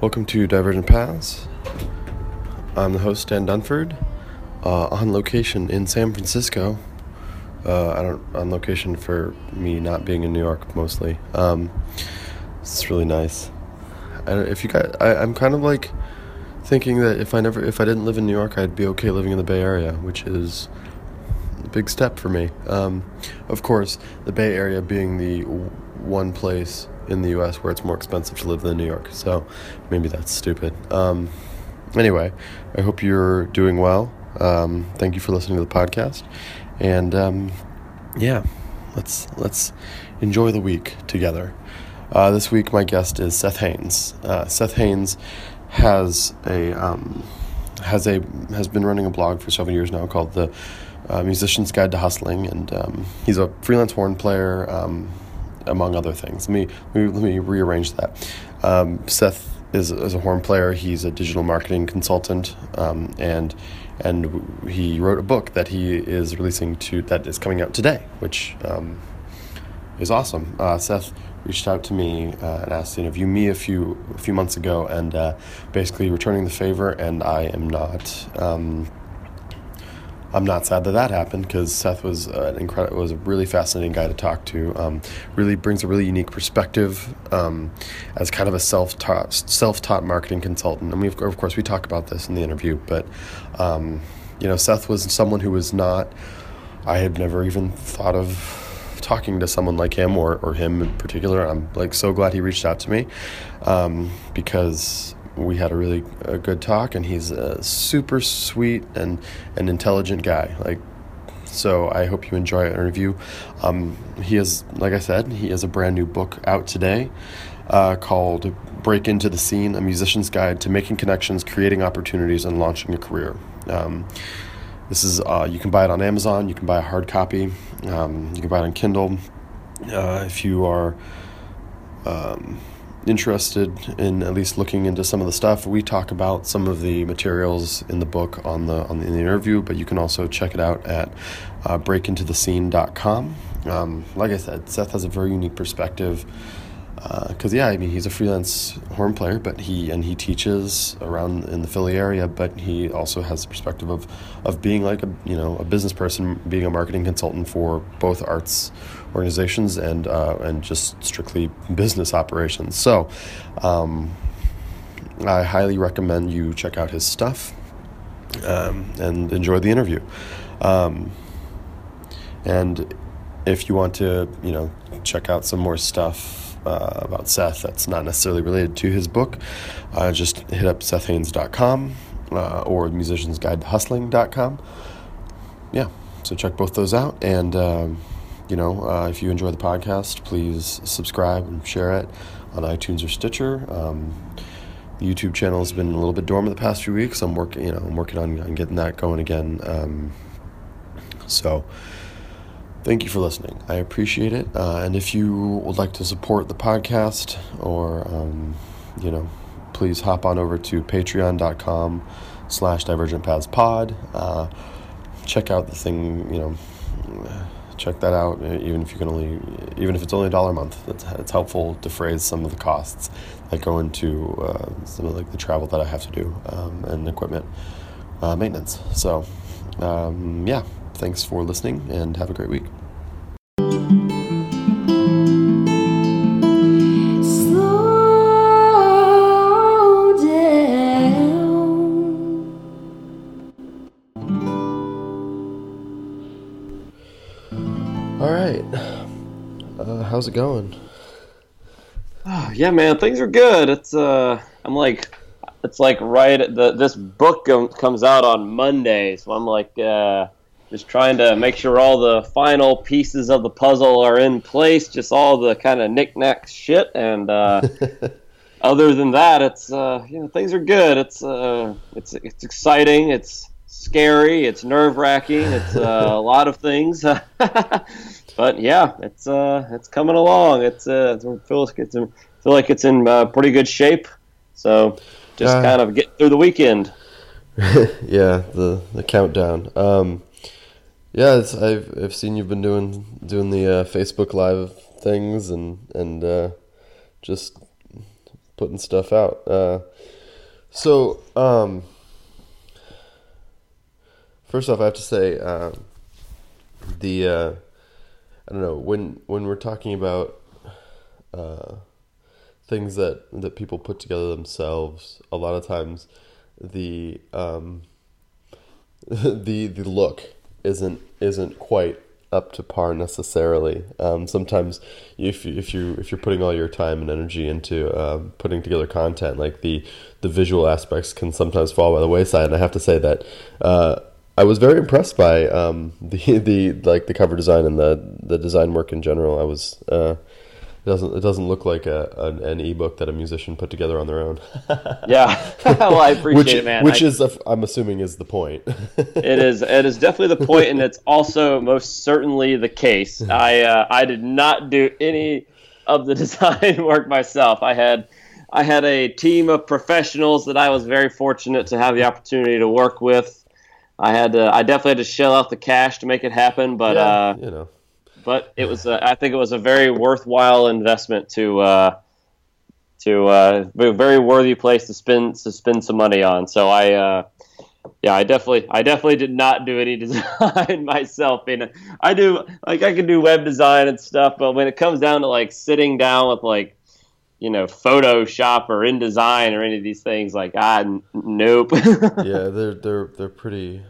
Welcome to Divergent Paths. I'm the host, Dan Dunford, on location in San Francisco. On location for me not being in New York mostly. It's really nice. I'm kind of like thinking that if I didn't live in New York, I'd be okay living in the Bay Area, which is a big step for me. Of course, the Bay Area being the one place in the U.S. where it's more expensive to live than New York, so maybe that's stupid. Anyway, I hope you're doing well. Thank you for listening to the podcast, and let's enjoy the week together. This week, my guest is Seth Haines. Seth Haines has been running a blog for several years now called the Musician's Guide to Hustling, and he's a freelance horn player, among other things. Let me rearrange that. Seth is a horn player. He's a digital marketing consultant, and he wrote a book that he is releasing that is coming out today, which is awesome. Seth reached out to me and asked to interview me a few months ago, and basically returning the favor. And I am not. I'm not sad that happened, because Seth was was a really fascinating guy to talk to. Really brings a really unique perspective as kind of a self-taught marketing consultant. And of course we talk about this in the interview. But Seth was someone who was not. I had never even thought of talking to someone like him or him in particular. I'm so glad he reached out to me because we had a good talk, and he's a super sweet and intelligent guy. So I hope you enjoy our interview. He is, like I said, he has a brand new book out today called Break Into the Scene, A Musician's Guide to Making Connections, Creating Opportunities, and Launching a Career. This is you can buy it on Amazon. You can buy a hard copy. You can buy it on Kindle. If you are interested in at least looking into some of the stuff, we talk about some of the materials in the book in the interview, but you can also check it out at breakintothescene.com. Like I said, Seth has a very unique perspective because he's a freelance horn player, but he teaches around in the Philly area, but he also has the perspective of being like a business person, being a marketing consultant for both arts organizations and just strictly business operations. So I highly recommend you check out his stuff and enjoy the interview. And if you want to check out some more stuff about Seth that's not necessarily related to his book, just hit up SethHaines.com or musiciansguidetohustling.com. Yeah, so check both those out, and if you enjoy the podcast, please subscribe and share it on iTunes or Stitcher. The YouTube channel has been a little bit dormant the past few weeks. I'm working on getting that going again. So thank you for listening. I appreciate it. And if you would like to support the podcast, or please hop on over to patreon.com/divergentpathspod. Check out the thing. Check that out. Even if it's only $1 a month, it's helpful to defray some of the costs that go into some of the travel that I have to do and equipment maintenance. So thanks for listening, and have a great week. Slow down. All right. How's it going? Oh, yeah, man, things are good. It's this book comes out on Monday, so I'm just trying to make sure all the final pieces of the puzzle are in place, just all the kind of knick-knack shit, and other than that, it's things are good. It's exciting, it's scary, it's nerve-wracking, it's a lot of things. But yeah, it's coming along. I feel like it's in pretty good shape. So just kind of get through the weekend. Yeah, the countdown. I've seen you've been doing the Facebook Live things and just putting stuff out. So first off, I have to say I don't know, when we're talking about things that people put together themselves, a lot of times the the look isn't quite up to par necessarily. Sometimes if you're putting all your time and energy into putting together content, like the visual aspects can sometimes fall by the wayside. And I have to say that I was very impressed by the cover design and the design work in general. I was it doesn't look like an ebook that a musician put together on their own. Yeah, well, I appreciate it, man. Which I'm assuming is the point. It is definitely the point, and it's also most certainly the case. I did not do any of the design work myself. I had a team of professionals that I was very fortunate to have the opportunity to work with. I definitely had to shell out the cash to make it happen, but yeah, But it was, I think it was a very worthwhile investment to a very worthy place to spend some money on. So I definitely did not do any design myself. And I can do web design and stuff, but when it comes down to like sitting down with like, Photoshop or InDesign or any of these things, like nope. Yeah, they're pretty.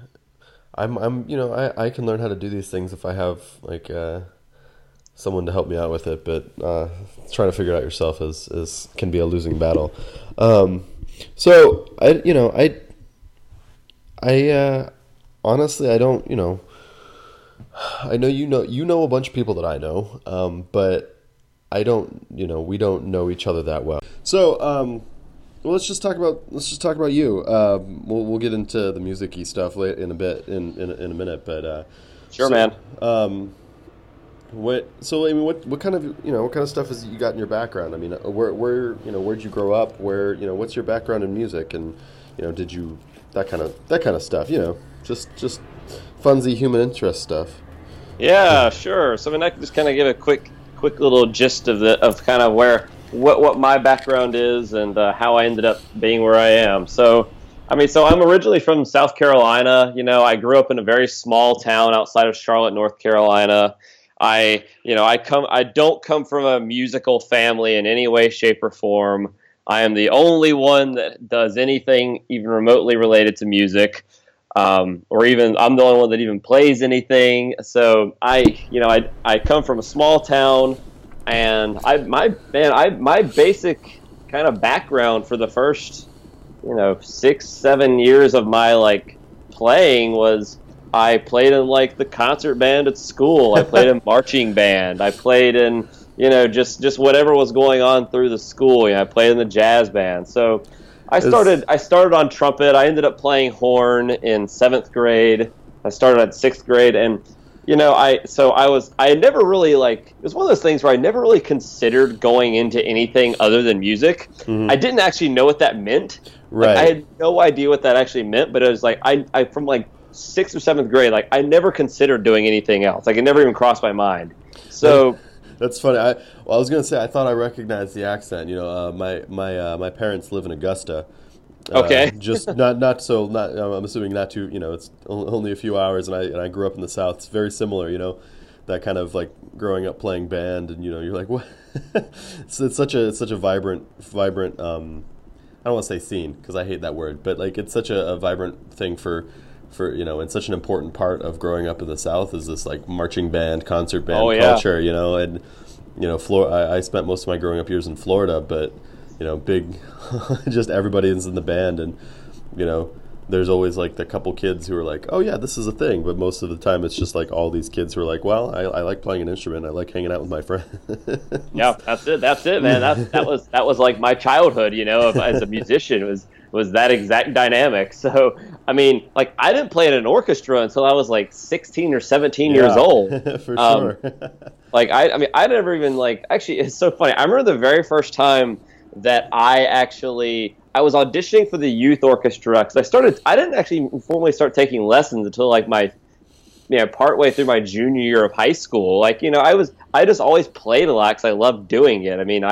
I can learn how to do these things if I have like someone to help me out with it, but trying to figure it out yourself can be a losing battle. So I honestly, I don't, I know you know a bunch of people that I know, but I don't, we don't know each other that well. So well, let's just talk about you. We'll get into the music-y stuff in a bit, in a minute. But sure, man. What kind of stuff has you got in your background? I mean, where'd you grow up? What's your background in music? And did you that kind of stuff? Just funsy human interest stuff. Yeah, sure. So I can just kind of give a quick little gist of kind of what my background is and how I ended up being where I am. So I'm originally from South Carolina. I grew up in a very small town outside of Charlotte, North Carolina. I don't come from a musical family in any way, shape, or form. I am the only one that does anything even remotely related to music, or even I'm the only one that even plays anything. So I come from a small town. And my basic kind of background for the first, 6-7 years of my like playing was I played in like the concert band at school. I played in marching band. I played in just whatever was going on through the school. I played in the jazz band. So I started on trumpet. I ended up playing horn in 7th grade. I started at 6th grade, and I never really it was one of those things where I never really considered going into anything other than music. Mm-hmm. I didn't actually know what that meant. Right. I had no idea what that actually meant, but it was like I from like 6th or 7th grade, I never considered doing anything else. It never even crossed my mind. So that's funny. I was gonna say I thought I recognized the accent. My parents live in Augusta. Okay. Just not. I'm assuming not too. It's only a few hours, and I grew up in the South. It's very similar. That kind of like growing up playing band, and you're like, what? it's such a vibrant. I don't want to say scene because I hate that word, but like it's such a vibrant thing for and such an important part of growing up in the South is this like marching band, concert band culture. And I spent most of my growing up years in Florida, but. Big, just everybody is in the band, and there's always like the couple kids who are like, oh yeah, this is a thing, but most of the time it's just like all these kids who are like, well, I like playing an instrument, I like hanging out with my friends. Yeah, that's it, man. That was like my childhood, as a musician was that exact dynamic. So I didn't play in an orchestra until I was like 16 or 17 years old. For sure. I never even actually, it's so funny. I remember the very first time that I was auditioning for the youth orchestra because I didn't actually formally start taking lessons until like my partway through my junior year of high school. I just always played a lot because I loved doing it.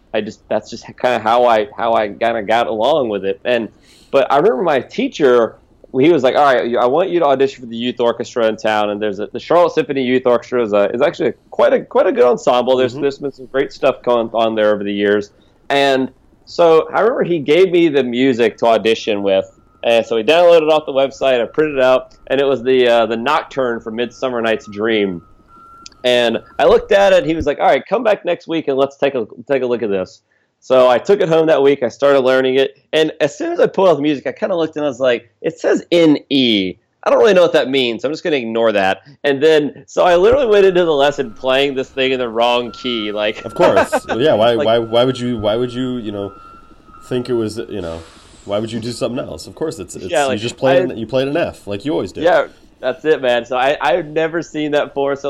that's just kind of how I kind of got along with it. But I remember my teacher, he was like, all right, I want you to audition for the youth orchestra in town, and there's the Charlotte Symphony Youth Orchestra is actually quite a good ensemble. There's been some great stuff going on there over the years, and so I remember he gave me the music to audition with. And so he downloaded it off the website. I printed it out, and it was the Nocturne from Midsummer Night's Dream. And I looked at it. He was like, "All right, come back next week and let's take a look at this." So I took it home that week. I started learning it, and as soon as I pulled out the music, I kind of looked and I was like, "It says in E. I don't really know what that means. So I'm just going to ignore that." And then, so I literally went into the lesson playing this thing in the wrong key. Like, of course, yeah. Why would you think it was Why would you do something else? Of course, it's you just played an F like you always do. Yeah, that's it, man. So I've never seen that before. So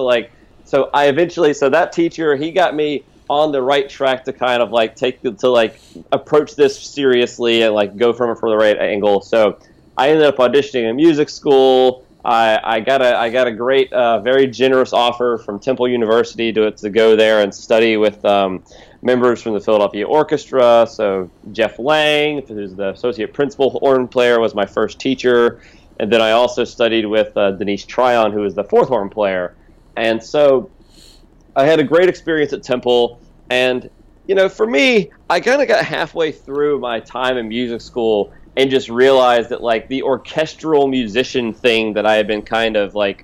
that teacher, he got me on the right track to kind of like approach this seriously and like go from it for the right angle. So I ended up auditioning in music school. I got a great, very generous offer from Temple University to go there and study with members from the Philadelphia Orchestra. So Jeff Lang, who's the associate principal horn player, was my first teacher. And then I also studied with Denise Tryon, who is the fourth horn player. And so I had a great experience at Temple. And, for me, I kind of got halfway through my time in music school and just realized that, like, the orchestral musician thing that I had been kind of, like,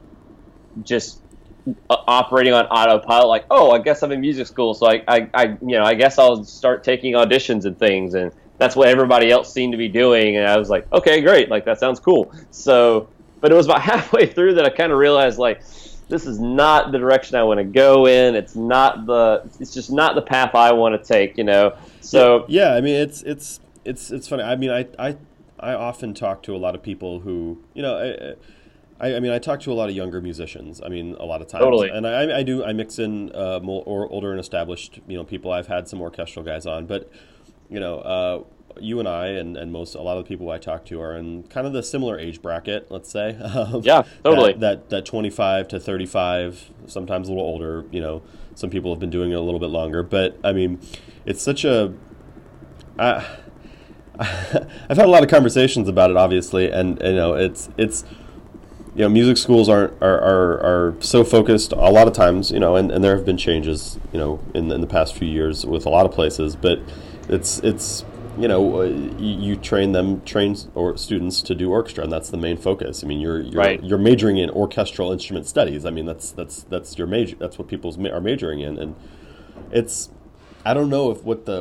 just operating on autopilot, like, oh, I guess I'm in music school, so I guess I'll start taking auditions and things, and that's what everybody else seemed to be doing, and I was like, okay, great, like, that sounds cool. So, but it was about halfway through that I kind of realized, like, this is not the direction I want to go in. It's just not the path I want to take, So yeah, I mean, it's funny. I mean, I often talk to a lot of people who, I talk to a lot of younger musicians. I mean, a lot of times, totally. And I mix in more older and established, people. I've had some orchestral guys on, but you and I and a lot of the people I talk to are in kind of the similar age bracket, let's say. Yeah, totally. That 25 to 35, sometimes a little older. Some people have been doing it a little bit longer, but I mean, it's such a. I've had a lot of conversations about it, obviously, and it's music schools are so focused a lot of times, and there have been changes, in the past few years with a lot of places, but it's you train students to do orchestra, and that's the main focus. I mean, you're majoring in orchestral instrument studies. I mean, that's your major. That's what people are majoring in, and I don't know if what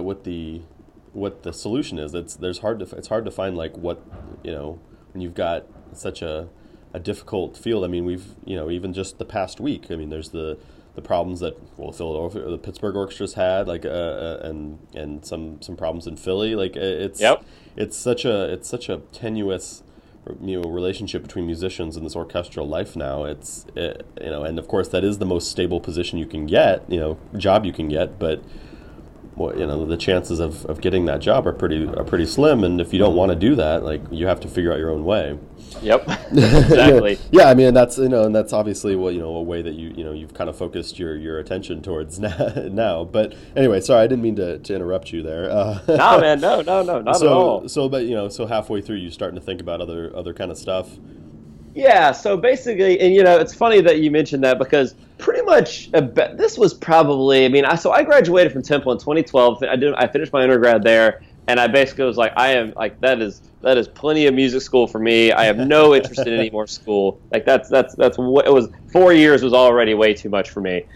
the solution is. It's hard to find, like, what, when you've got such a difficult field. I mean, we've even just the past week. I mean, there's the problems that Philadelphia or the Pittsburgh orchestras had, like and some problems in Philly. Like it's such a tenuous relationship between musicians in this orchestral life now. And of course that is the most stable position you can get, job you can get, but the chances of getting that job are pretty slim, and if you don't want to do that, like, you have to figure out your own way. Yep, exactly. Yeah, I mean, that's and that's obviously a way that you've kind of focused your attention towards now. But anyway, sorry, I didn't mean to interrupt you there. No, man, no, not at all. So halfway through, you're starting to think about other kind of stuff. Yeah, so basically, and it's funny that you mentioned that, because pretty much this was probably, I graduated from Temple in 2012. I finished my undergrad there, and I basically was like, I am like, that is plenty of music school for me. I have no interest in any more school. Like that's what it was. 4 years was already way too much for me.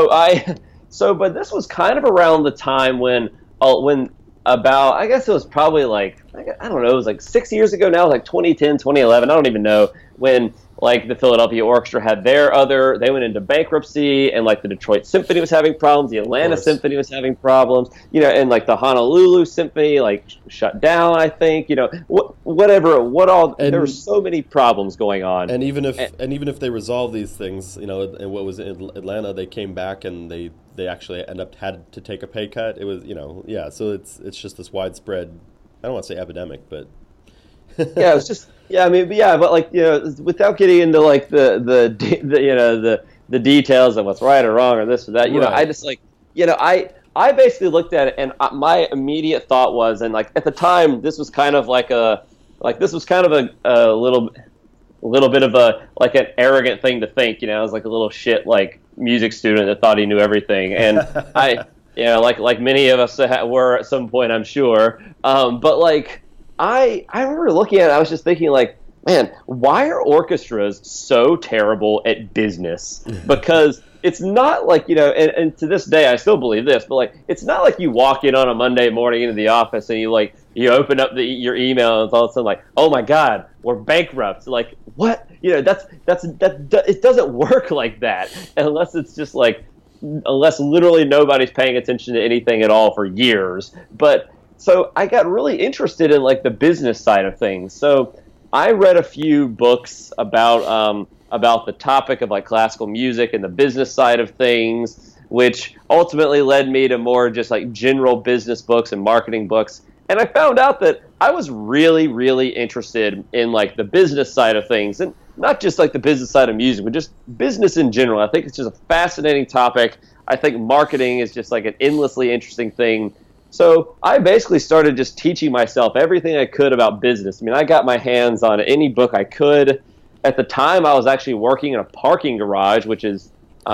But this was kind of around the time when about, I guess it was probably like, I don't know, it was like 6 years ago now, like 2010, 2011, I don't even know, when like the Philadelphia Orchestra had they went into bankruptcy, and like the Detroit Symphony was having problems, the Atlanta Symphony was having problems, and like the Honolulu Symphony like shut down, I think, there were so many problems going on. And even if they resolve these things, and what was in Atlanta, they came back and they actually had to take a pay cut. It was, so it's just this widespread, I don't want to say epidemic, but yeah, it's just, but like, without getting into like the details of what's right or wrong or this or that, right. I just like, I basically looked at it, and my immediate thought was, and like at the time, this was kind of like this was kind of a little bit of a like an arrogant thing to think. I was like a little shit like music student that thought he knew everything, and I, like many of us were at some point, I'm sure. But like I remember looking at it, I was just thinking like, man, why are orchestras so terrible at business? Because it's not like, and to this day I still believe this, but like it's not like you walk in on a Monday morning into the office and you open up your email and it's all of a sudden like, oh my God, we're bankrupt. Like what? It doesn't work like that unless it's just like, unless literally nobody's paying attention to anything at all for years. But so I got really interested in like the business side of things. So I read a few books about the topic of like classical music and the business side of things, which ultimately led me to more just like general business books and marketing books. And I found out that I was really, really interested in like the business side of things, and not just like the business side of music, but just business in general. I think it's just a fascinating topic. I think marketing is just like an endlessly interesting thing. So I basically started just teaching myself everything I could about business. I mean, I got my hands on any book I could. At the time, I was actually working in a parking garage, which is,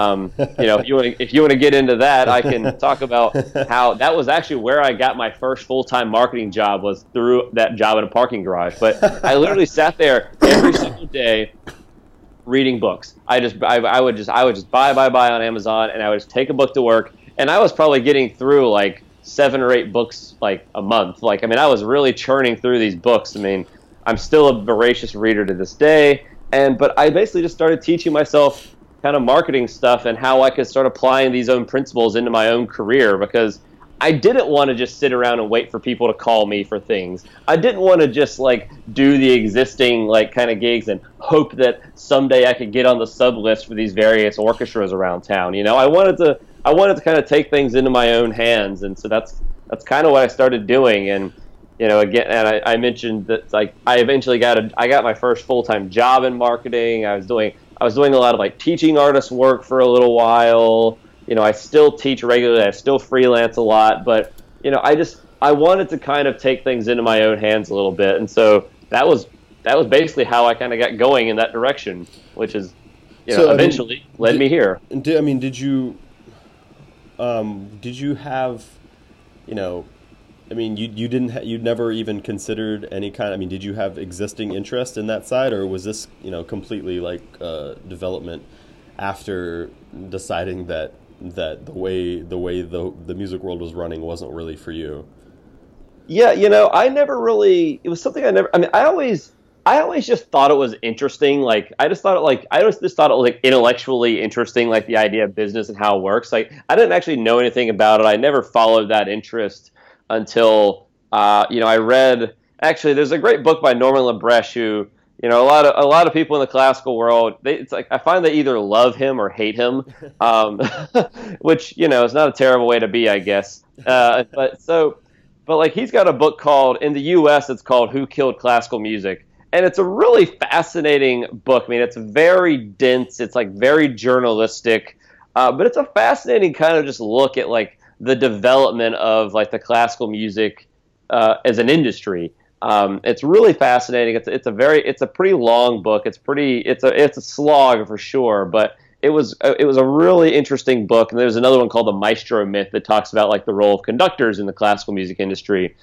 if you want to get into that, I can talk about how that was actually where I got my first full-time marketing job, was through that job in a parking garage. But I literally sat there every single day reading books. I would just buy on Amazon, and I would just take a book to work, and I was probably getting through like 7 or 8 books like a month. Like, I mean, I was really churning through these books. I mean, I'm still a voracious reader to this day, but I basically just started teaching myself kind of marketing stuff and how I could start applying these own principles into my own career, because I didn't want to just sit around and wait for people to call me for things. I didn't want to just like do the existing like kind of gigs and hope that someday I could get on the sub list for these various orchestras around town. I wanted to kind of take things into my own hands, and so that's kind of what I started doing. And again, and I mentioned that like I eventually I got my first full-time job in marketing. I was doing a lot of like teaching artist work for a little while. I still teach regularly. I still freelance a lot, but I wanted to kind of take things into my own hands a little bit, and so that was basically how I kind of got going in that direction, which is eventually led me here. Did you have, you'd never even considered any kind, did you have existing interest in that side, or was this, completely like development after deciding that the way the music world was running wasn't really for you? Yeah, I never really, it was something I always just thought it was interesting. Like, I just thought it was like intellectually interesting, like the idea of business and how it works. Like, I didn't actually know anything about it. I never followed that interest until, I read, actually, there's a great book by Norman LaBreche who, a lot of people in the classical world, it's like, I find they either love him or hate him, which, is not a terrible way to be, I guess. But like, he's got a book called, in the U.S., it's called Who Killed Classical Music? And it's a really fascinating book. It's very dense. It's like very journalistic, but it's a fascinating kind of just look at like the development of like the classical music as an industry. It's really fascinating. It's a pretty long book. It's a slog for sure, but it was a really interesting book. And there's another one called The Maestro Myth that talks about like the role of conductors in the classical music industry.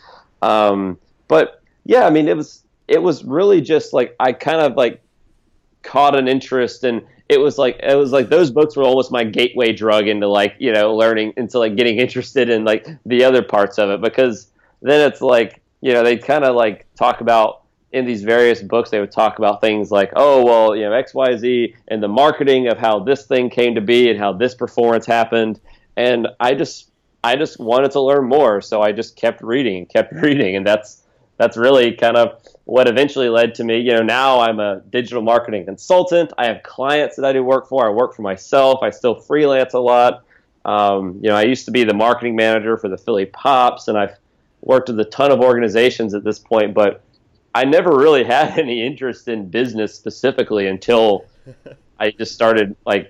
But yeah, it was really just like I kind of like caught an interest, and it was like those books were almost my gateway drug into like learning, into like getting interested in like the other parts of it, because then it's like they kind of like talk about in these various books, they would talk about things like, oh well, XYZ and the marketing of how this thing came to be and how this performance happened, and I just wanted to learn more, so I just kept reading, and that's really kind of what eventually led to me. Now I'm a digital marketing consultant. I have clients that I do work for. I work for myself. I still freelance a lot. I used to be the marketing manager for the Philly Pops, and I've worked with a ton of organizations at this point, but I never really had any interest in business specifically until I just started like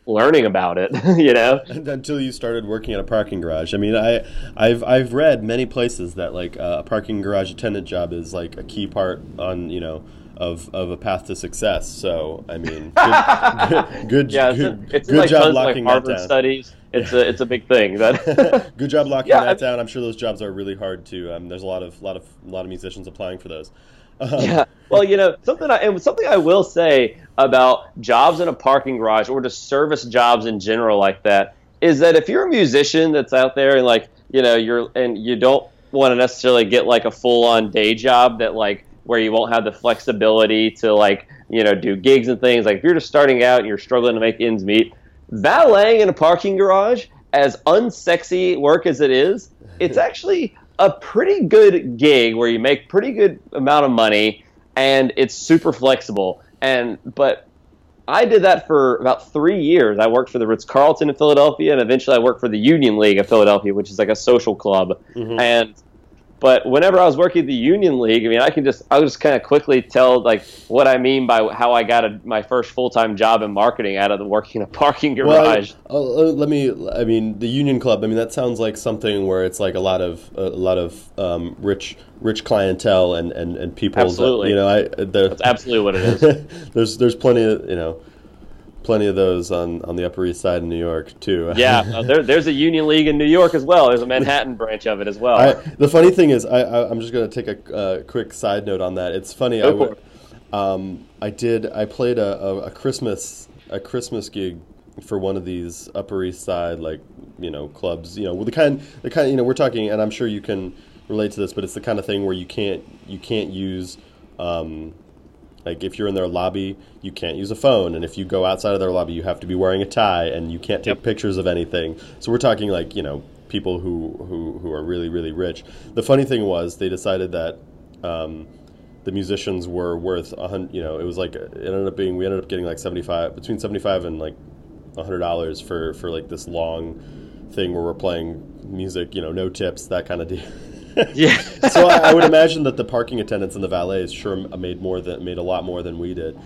learning about it, you know? Until you started working at a parking garage. I mean, I've read many places that like a parking garage attendant job is like a key part on of a path to success. So I mean, good Yeah, it's good like job tons of, like, locking that Harvard down. studies. It's a big thing. That Good job locking yeah, that down. I'm sure those jobs are really hard too. There's a lot of musicians applying for those. yeah. Well, something I will say about jobs in a parking garage or just service jobs in general like that is that if you're a musician that's out there and like you don't want to necessarily get like a full on day job that like where you won't have the flexibility to like do gigs and things, like if you're just starting out and you're struggling to make ends meet, valeting in a parking garage, as unsexy work as it is, it's actually a pretty good gig where you make pretty good amount of money and it's super flexible. But I did that for about 3 years. I worked for the Ritz-Carlton in Philadelphia, and eventually I worked for the Union League of Philadelphia, which is like a social club. But whenever I was working at the Union League, I mean, I'll just kind of quickly tell like what I mean by how I got my first full-time job in marketing out of working in a parking garage. Well, I mean, the Union Club. I mean, that sounds like something where it's like a lot of rich clientele and people. Absolutely. That's absolutely what it is. there's plenty of those on the Upper East Side in New York too. Yeah, there's a Union League in New York as well. There's a Manhattan branch of it as well. The funny thing is, I'm just going to take a quick side note on that. It's funny. I played a Christmas gig for one of these Upper East Side clubs. The kind we're talking, and I'm sure you can relate to this, but it's the kind of thing where you can't use. Like if you're in their lobby, you can't use a phone, and if you go outside of their lobby, you have to be wearing a tie, and you can't take pictures of anything. So we're talking like people who are really really rich. The funny thing was they decided that the musicians were worth $100. It was like we ended up getting like between $75 and like $100 for like this long thing where we're playing music. No tips, that kind of deal. Yeah. So I would imagine that the parking attendants and the valets sure made a lot more than we did.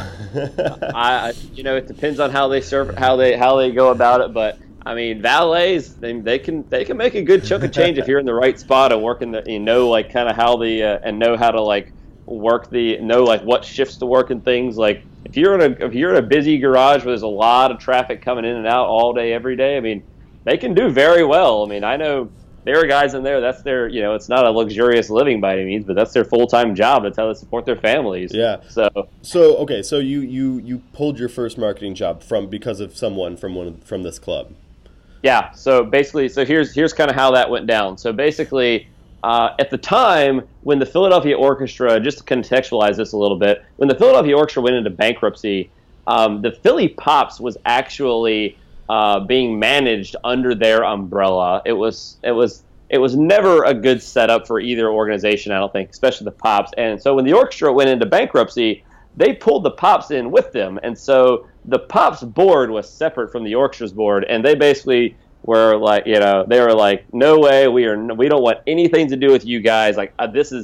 It depends on how they serve, how they go about it, but I mean, valets they can make a good chunk of change if you're in the right spot and working like kind of how and know how to like work like what shifts to work and things. Like if you're in a busy garage where there's a lot of traffic coming in and out all day every day, I mean, they can do very well. I mean, I know there are guys in there, that's their, it's not a luxurious living by any means, but that's their full-time job. That's how they support their families. Yeah. So okay, so you pulled your first marketing job because of someone from this club. Yeah. So basically, here's kind of how that went down. So basically, at the time when the Philadelphia Orchestra, just to contextualize this a little bit, when the Philadelphia Orchestra went into bankruptcy, the Philly Pops was actually being managed under their umbrella. It was never a good setup for either organization, I don't think, especially the Pops. And so when the orchestra went into bankruptcy, they pulled the Pops in with them. And so the Pops board was separate from the orchestra's board, and they basically were like, they were like, no way, we don't want anything to do with you guys. Like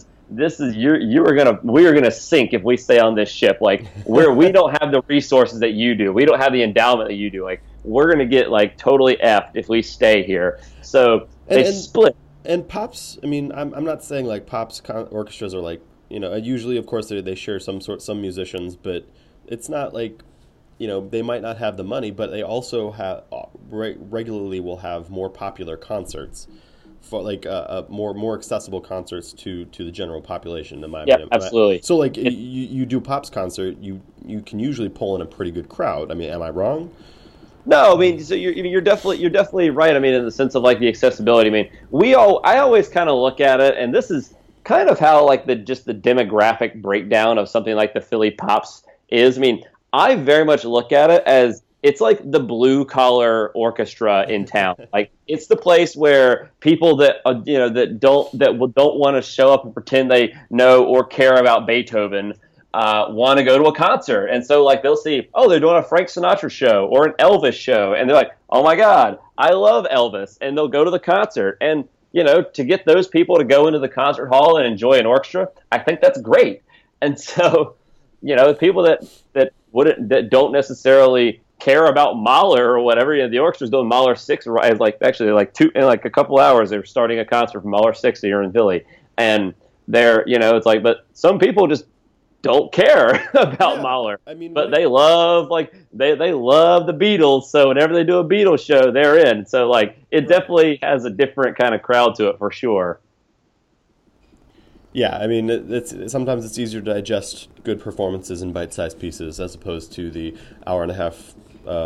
we are gonna sink if we stay on this ship. Like we don't have the resources that you do. We don't have the endowment that you do. Like we're gonna get like totally effed if we stay here. So they split. And Pops, I mean, I'm not saying like Pops orchestras are like usually of course they share some musicians, but it's not like they might not have the money, but they also have regularly will have more popular concerts. For like more accessible concerts to the general population, in my opinion. Absolutely. So like you do Pop's concert, you can usually pull in a pretty good crowd. I mean, am I wrong? No, I mean, so you're definitely right. I mean, in the sense of like the accessibility. I mean, I always kind of look at it, and this is kind of how like the demographic breakdown of something like the Philly Pops is. I mean, I very much look at it as it's like the blue collar orchestra in town. Like it's the place where people that that don't want to show up and pretend they know or care about Beethoven want to go to a concert. And so like they'll see, oh, they're doing a Frank Sinatra show or an Elvis show, and they're like, oh my God, I love Elvis, and they'll go to the concert. And to get those people to go into the concert hall and enjoy an orchestra, I think that's great. And so people that don't necessarily care about Mahler or whatever. The orchestra's doing Mahler 6, like actually like in like a couple hours they were starting a concert for Mahler 6 here in Philly, and they're it's like, but some people just don't care about Mahler. I mean, but they love they love the Beatles, so whenever they do a Beatles show, they're in. So like it definitely has a different kind of crowd to it for sure. Yeah, I mean, sometimes it's easier to digest good performances in bite-sized pieces as opposed to the hour and a half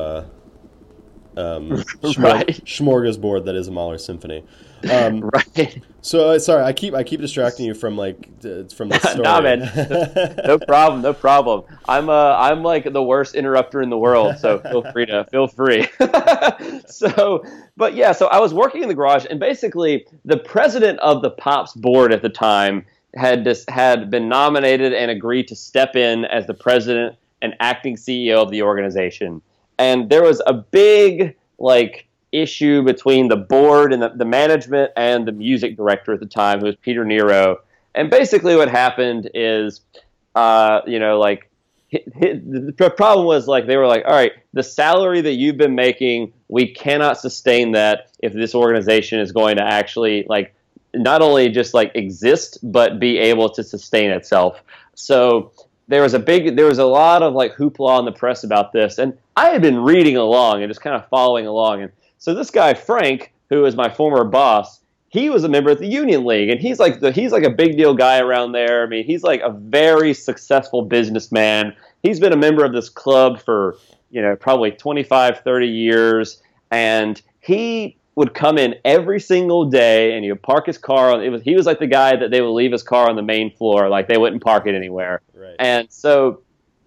smorgasbord that is a Mahler symphony. Right. So sorry, I keep distracting you from from the story. Nah, man, no problem. I'm like the worst interrupter in the world, so feel free. So I was working in the garage, and basically the president of the Pops board at the time had been nominated and agreed to step in as the president and acting CEO of the organization. And there was a big issue between the board and the management and the music director at the time, who was Peter Nero. And basically what happened is, the problem was they were like, all right, the salary that you've been making, we cannot sustain that if this organization is going to actually not only just exist, but be able to sustain itself. So there was a lot of hoopla in the press about this, and I had been reading along and just kind of following along. And so this guy Frank, who is my former boss, he was a member of the Union League, and he's like a big deal guy around there. I mean, he's like a very successful businessman. He's been a member of this club for probably 25, 30 years, and he would come in every single day, and he would park his car he was like the guy that they would leave his car on the main floor, they wouldn't park it anywhere. Right. And so,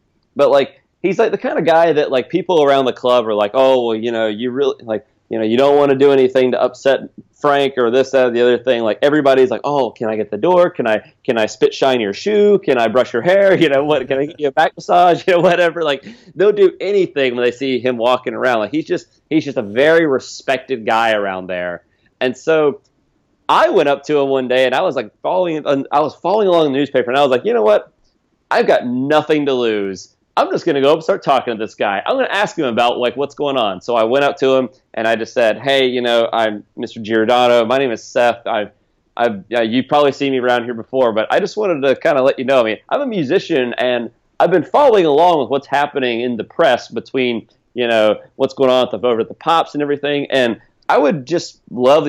but he's the kind of guy that people around the club are like, oh, well, you really you don't want to do anything to upset Frank or this, that, or the other thing. Everybody's like, oh, can I get the door? Can I spit shine your shoe? Can I brush your hair? What? Can I get you a back massage? Whatever. They'll do anything when they see him walking around. He's just a very respected guy around there. And so I went up to him one day, and I was following along the newspaper, and I was like, you know what? I've got nothing to lose. I'm just going to go up and start talking to this guy. I'm going to ask him about what's going on. So I went up to him and I just said, hey, I'm Mr. Giordano. My name is Seth. You've probably seen me around here before, but I just wanted to kind of let you know. I mean, I'm a musician, and I've been following along with what's happening in the press between, what's going on over at the Pops and everything. And I would just love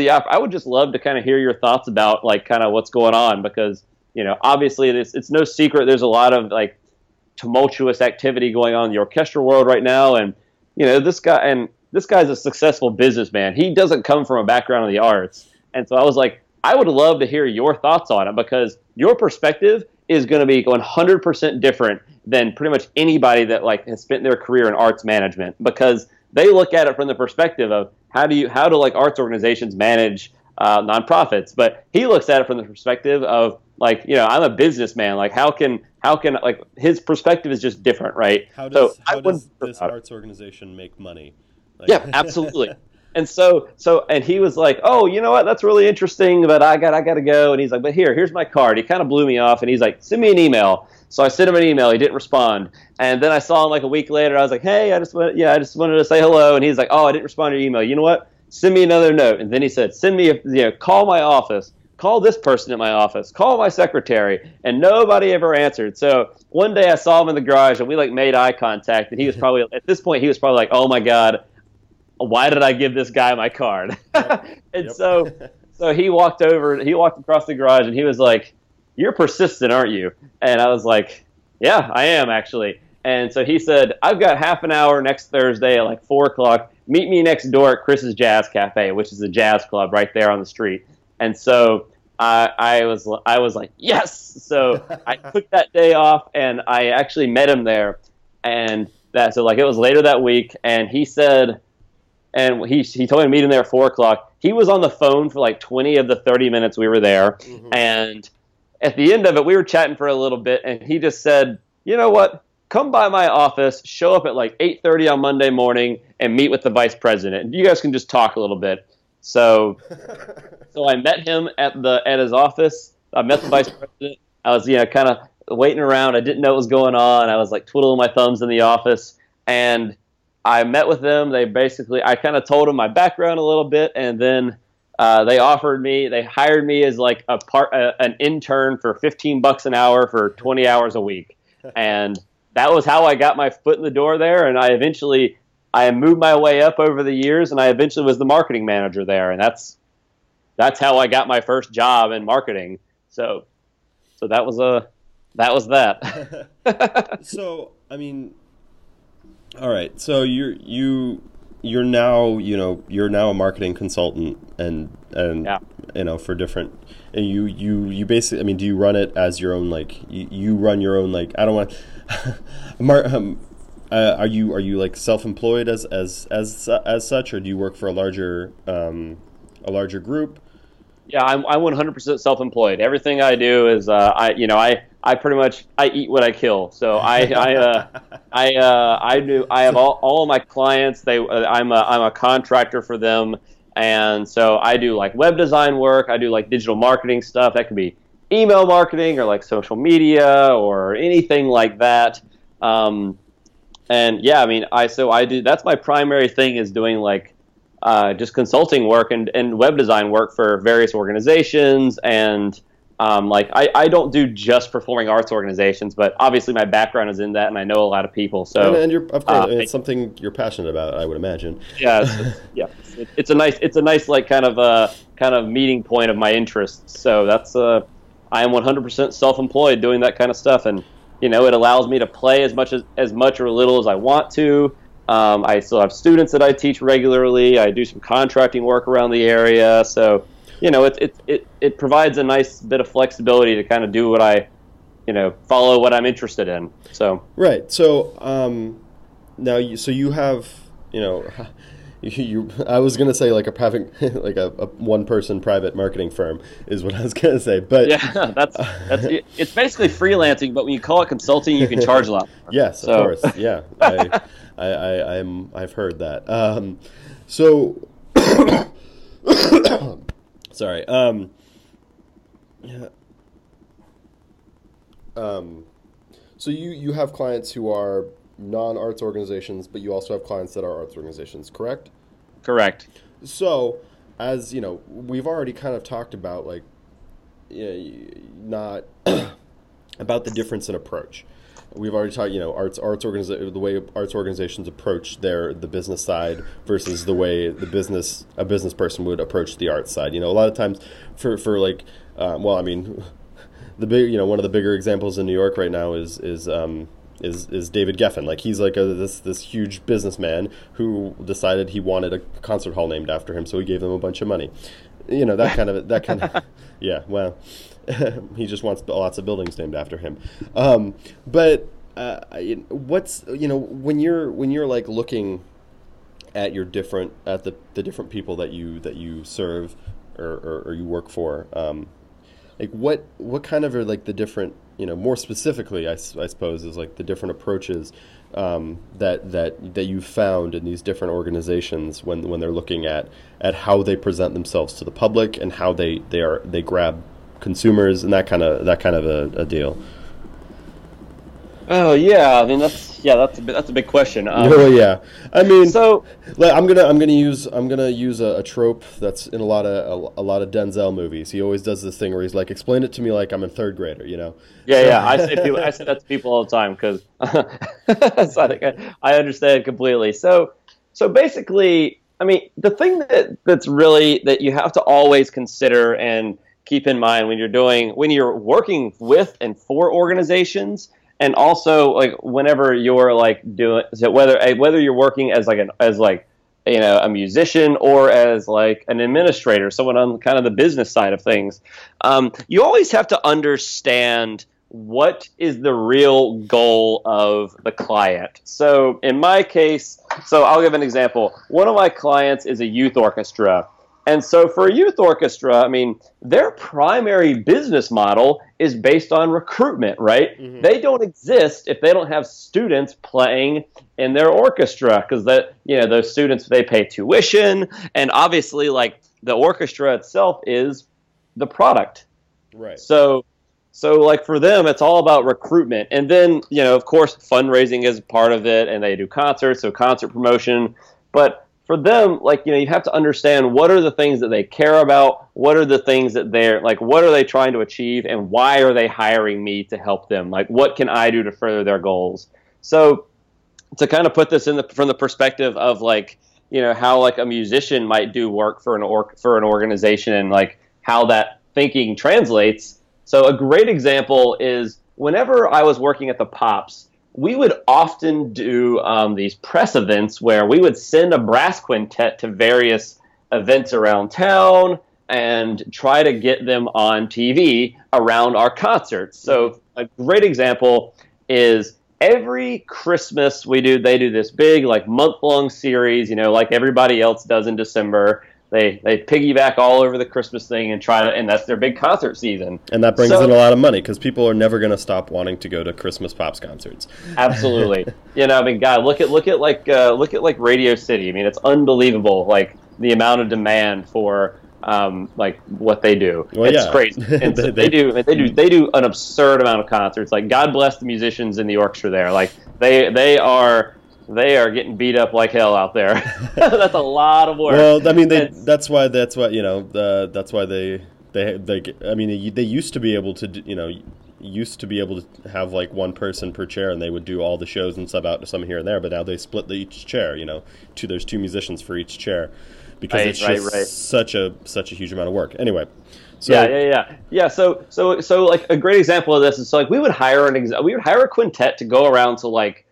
to kind of hear your thoughts about kind of what's going on, because, obviously it's no secret there's a lot of tumultuous activity going on in the orchestral world right now. And this guy's a successful businessman. He doesn't come from a background in the arts. And so I was like, I would love to hear your thoughts on it, because your perspective is going to be 100% different than pretty much anybody that has spent their career in arts management, because they look at it from the perspective of how do arts organizations manage nonprofits. But he looks at it from the perspective of I'm a businessman. How can his perspective is just different, right? How does this arts organization make money? Yeah, absolutely. And and he was like, oh, you know what? That's really interesting, but I got to go. And he's like, but here's my card. He kind of blew me off, and he's like, send me an email. So I sent him an email. He didn't respond. And then I saw him a week later. I was like, hey, I just wanted to say hello. And he's like, oh, I didn't respond to your email. You know what? Send me another note. And then he said, call my office. Call this person at my office. Call my secretary. And nobody ever answered. So one day I saw him in the garage, and we made eye contact. And he was probably, at this point, like, oh my God, why did I give this guy my card? And so he walked across the garage, and he was like, you're persistent, aren't you? And I was like, yeah, I am actually. And so he said, I've got half an hour next Thursday at 4 o'clock. Meet me next door at Chris's Jazz Cafe, which is a jazz club right there on the street. And so I was like, yes. So I took that day off, and I actually met him there. And it was later that week, and he said, and he told me to meet him there at 4 o'clock. He was on the phone for 20 of the 30 minutes we were there. Mm-hmm. And at the end of it, we were chatting for a little bit, and he just said, you know what? Come by my office, show up at 8:30 on Monday morning, and meet with the vice president. You guys can just talk a little bit. So I met him at his office. I met the vice president. I was kind of waiting around. I didn't know what was going on. I was twiddling my thumbs in the office, and I met with them. I kind of told them my background a little bit, and then they hired me as like an intern for $15 an hour for 20 hours a week. And that was how I got my foot in the door there. And I moved my way up over the years, and I eventually was the marketing manager there. And that's how I got my first job in marketing. So that was that. So, I mean, all right. So you're now, you're now a marketing consultant and Yeah. For different, and you basically, I mean, do you run it as your own, like, you run your own, like, I don't want are you like self-employed as such, or do you work for a larger group? Yeah, I'm 100% self-employed. Everything I do is I pretty much I eat what I kill. So I have all of my clients. I'm a contractor for them, and so I do like web design work. I do like digital marketing stuff. That could be email marketing or like social media or anything like that. And yeah, I mean, I do. That's my primary thing, is doing like just consulting work and web design work for various organizations. And I don't do just performing arts organizations, but obviously my background is in that, and I know a lot of people. So and you're, of course, it's something you're passionate about, I would imagine. Yeah, it's a nice like kind of meeting point of my interests. So that's I am 100% self-employed doing that kind of stuff, and it allows me to play as much or little as I want to. I still have students that I teach regularly. I do some contracting work around the area, so it provides a nice bit of flexibility to kind of do what I, follow what I'm interested in. So right. So now you have I was gonna say like a private like a one person private marketing firm is what I was gonna say, but yeah, that's it's basically freelancing, but when you call it consulting, you can charge a lot more. Yes, of course. Yeah, I've heard that. So sorry. Yeah. So you have clients who are non-arts organizations, but you also have clients that are arts organizations, correct? Correct. So, as we've already kind of talked about, like, not about the difference in approach. We've already talked, the way arts organizations approach the business side versus the way a business person would approach the arts side. A lot of times for like, well, I mean, the big, one of the bigger examples in New York right now is David Geffen. Like, he's like this huge businessman who decided he wanted a concert hall named after him, so he gave them a bunch of money. That kind of yeah. Well, he just wants lots of buildings named after him. But what's when you're like looking at your the different people that you serve or you work for, like what kind of are like the different, more specifically, I suppose, is like the different approaches that you found in these different organizations when they're looking at how they present themselves to the public and how they grab consumers and that kind of a deal. Oh yeah, I mean that's a big question. Oh yeah, I mean, so I'm gonna use a trope that's in a lot of Denzel movies. He always does this thing where he's like, explain it to me like I'm a third grader, Yeah, I say that to people all the time because I understand completely. So basically, I mean, the thing that's really that you have to always consider and keep in mind when you're working with and for organizations. And also, like, whenever you're like doing, so whether you're working as a musician or as like an administrator, someone on kind of the business side of things, you always have to understand what is the real goal of the client. So in my case, I'll give an example. One of my clients is a youth orchestra. And so for a youth orchestra, I mean, their primary business model is based on recruitment, right? Mm-hmm. They don't exist if they don't have students playing in their orchestra, because those students, they pay tuition, and obviously, like, the orchestra itself is the product. Right. So So like for them, it's all about recruitment. And then, of course, fundraising is part of it, and they do concerts, so concert promotion. But for them, like, you have to understand what are the things that they care about, what are the things that they're like, what are they trying to achieve, and why are they hiring me to help them? Like, what can I do to further their goals? So to kind of put this from the perspective of like, how like a musician might do work for an organization, and like how that thinking translates. So a great example is whenever I was working at the Pops, we would often do these press events where we would send a brass quintet to various events around town and try to get them on TV around our concerts. So a great example is every Christmas they do this big like month-long series, like everybody else does in December. They piggyback all over the Christmas thing and that's their big concert season. And that brings in a lot of money because people are never going to stop wanting to go to Christmas Pops concerts. Absolutely. God, look at like Radio City. I mean, it's unbelievable, like the amount of demand for like what they do. Well, it's crazy. And so they do an absurd amount of concerts. Like, God bless the musicians in the orchestra there. Like they are getting beat up like hell out there. That's a lot of work. Well, I mean, that's why they I mean, they used to be able to have like one person per chair, and they would do all the shows and sub out to some here and there. But now they split each chair. There's two musicians for each chair because it's just such a huge amount of work. Anyway. So, yeah. So like a great example of this is like we would hire a quintet to go around to like,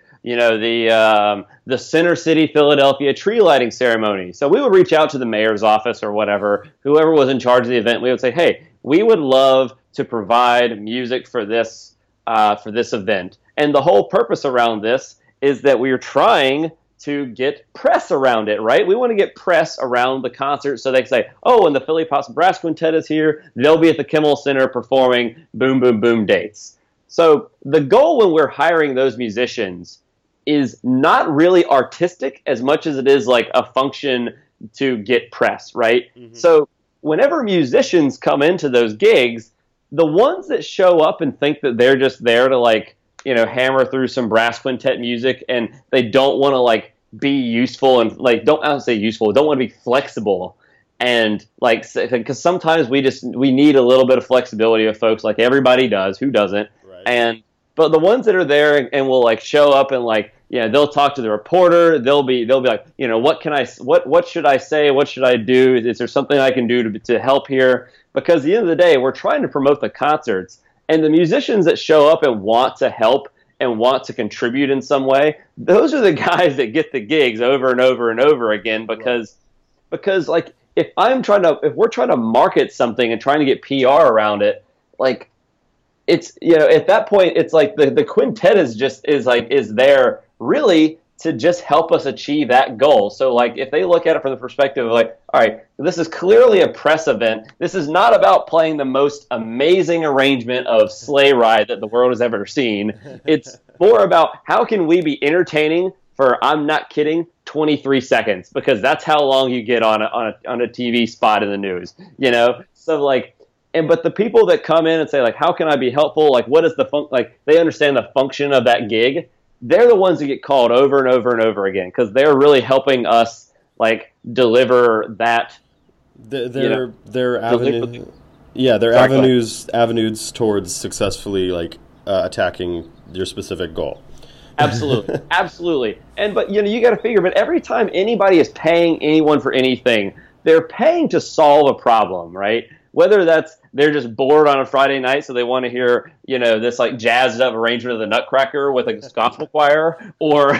the Center City, Philadelphia tree lighting ceremony. So we would reach out to the mayor's office or whatever, whoever was in charge of the event. We would say, hey, we would love to provide music for this event. And the whole purpose around this is that we are trying to get press around it, right? We want to get press around the concert so they can say, oh, and the Philly Pops Brass Quintet is here. They'll be at the Kimmel Center performing boom, boom, boom dates. So the goal when we're hiring those musicians is not really artistic as much as it is like a function to get press, right? Mm-hmm. So whenever musicians come into those gigs, the ones that show up and think that they're just there to like, hammer through some brass quintet music and they don't want to like be useful and like, don't want to be flexible. And like, because sometimes we need a little bit of flexibility of folks, like everybody does, who doesn't? Right. But the ones that are there and will like show up and like, they'll talk to the reporter. They'll be like, what should I say? What should I do? Is there something I can do to help here? Because at the end of the day, we're trying to promote the concerts, and the musicians that show up and want to help and want to contribute in some way, those are the guys that get the gigs over and over and over again. Because like if we're trying to market something and trying to get PR around it, like it's at that point it's like the quintet is there really to just help us achieve that goal. So like if they look at it from the perspective of like, all right, this is clearly a press event. This is not about playing the most amazing arrangement of Sleigh Ride that the world has ever seen. It's more about how can we be entertaining for, I'm not kidding, 23 seconds, because that's how long you get on a TV spot in the news, So like, but the people that come in and say like, how can I be helpful? Like, what is they understand the function of that gig. They're the ones that get called over and over and over again because they're really helping us like deliver that. Their avenues towards successfully like attacking your specific goal. Absolutely. But you got to figure. But every time anybody is paying anyone for anything, they're paying to solve a problem, right? Whether that's they're just bored on a Friday night, so they want to hear, this like jazzed up arrangement of the Nutcracker with a gospel choir, or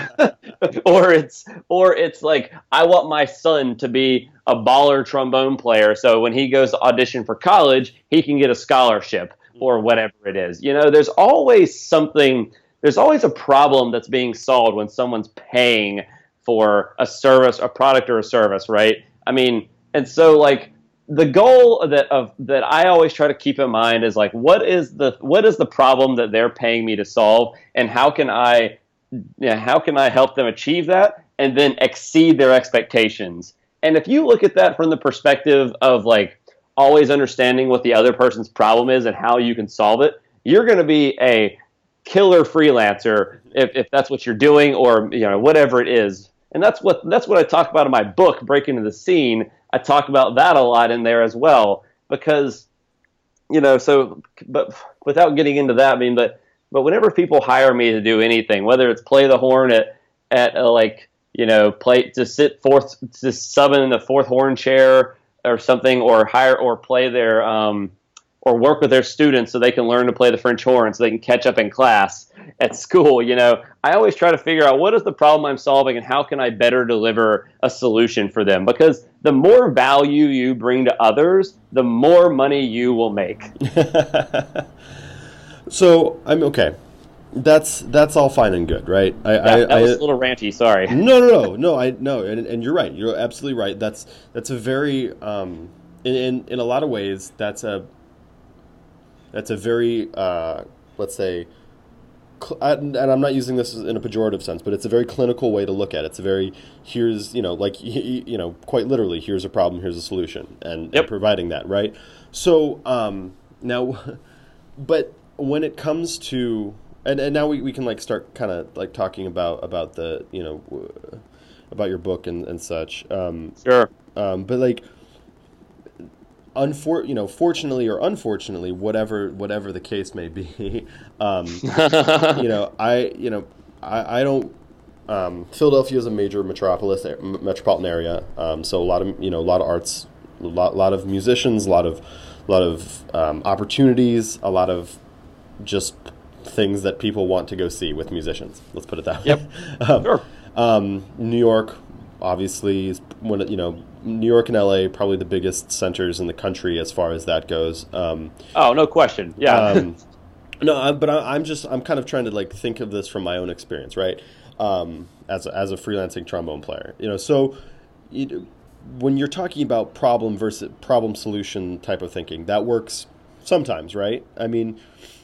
it's like I want my son to be a baller trombone player, so when he goes to audition for college, he can get a scholarship or whatever it is. There's always something. There's always a problem that's being solved when someone's paying for a service, a product, or a service, right? I mean, and so like. The goal that I always try to keep in mind is like what is the problem that they're paying me to solve, and how can I help them achieve that and then exceed their expectations. And if you look at that from the perspective of like always understanding what the other person's problem is and how you can solve it, you're going to be a killer freelancer if that's what you're doing, or whatever it is. And that's what I talk about in my book, Breaking into the Scene. I talk about that a lot in there as well, because but without getting into that, I mean, but whenever people hire me to do anything, whether it's play the horn at play to sub in the fourth horn chair or something, or hire or play their or work with their students so they can learn to play the French horn so they can catch up in class at school, I always try to figure out what is the problem I'm solving and how can I better deliver a solution for them. Because the more value you bring to others, the more money you will make. So I'm okay. That's all fine and good, right? That was a little ranty. Sorry. No. And you're right. You're absolutely right. That's a very in a lot of ways that's a very let's say, and I'm not using this in a pejorative sense, but it's a very clinical way to look at it. It's a very quite literally, here's a problem, here's a solution, and providing that, right? So now, but when it comes to and now we can start kind of talking about the about your book and such. Sure. But fortunately or unfortunately, whatever the case may be, I don't. Philadelphia is a major metropolitan area, so a lot of arts, a lot of musicians, a lot of opportunities, a lot of just things that people want to go see with musicians. Let's put it that way. Yep. Sure. New York, obviously, is New York and LA probably the biggest centers in the country as far as that goes. No question. Yeah. But I'm kind of trying to think of this from my own experience, right? As a freelancing trombone player, so when you're talking about problem versus problem solution type of thinking, that works sometimes, right? I mean,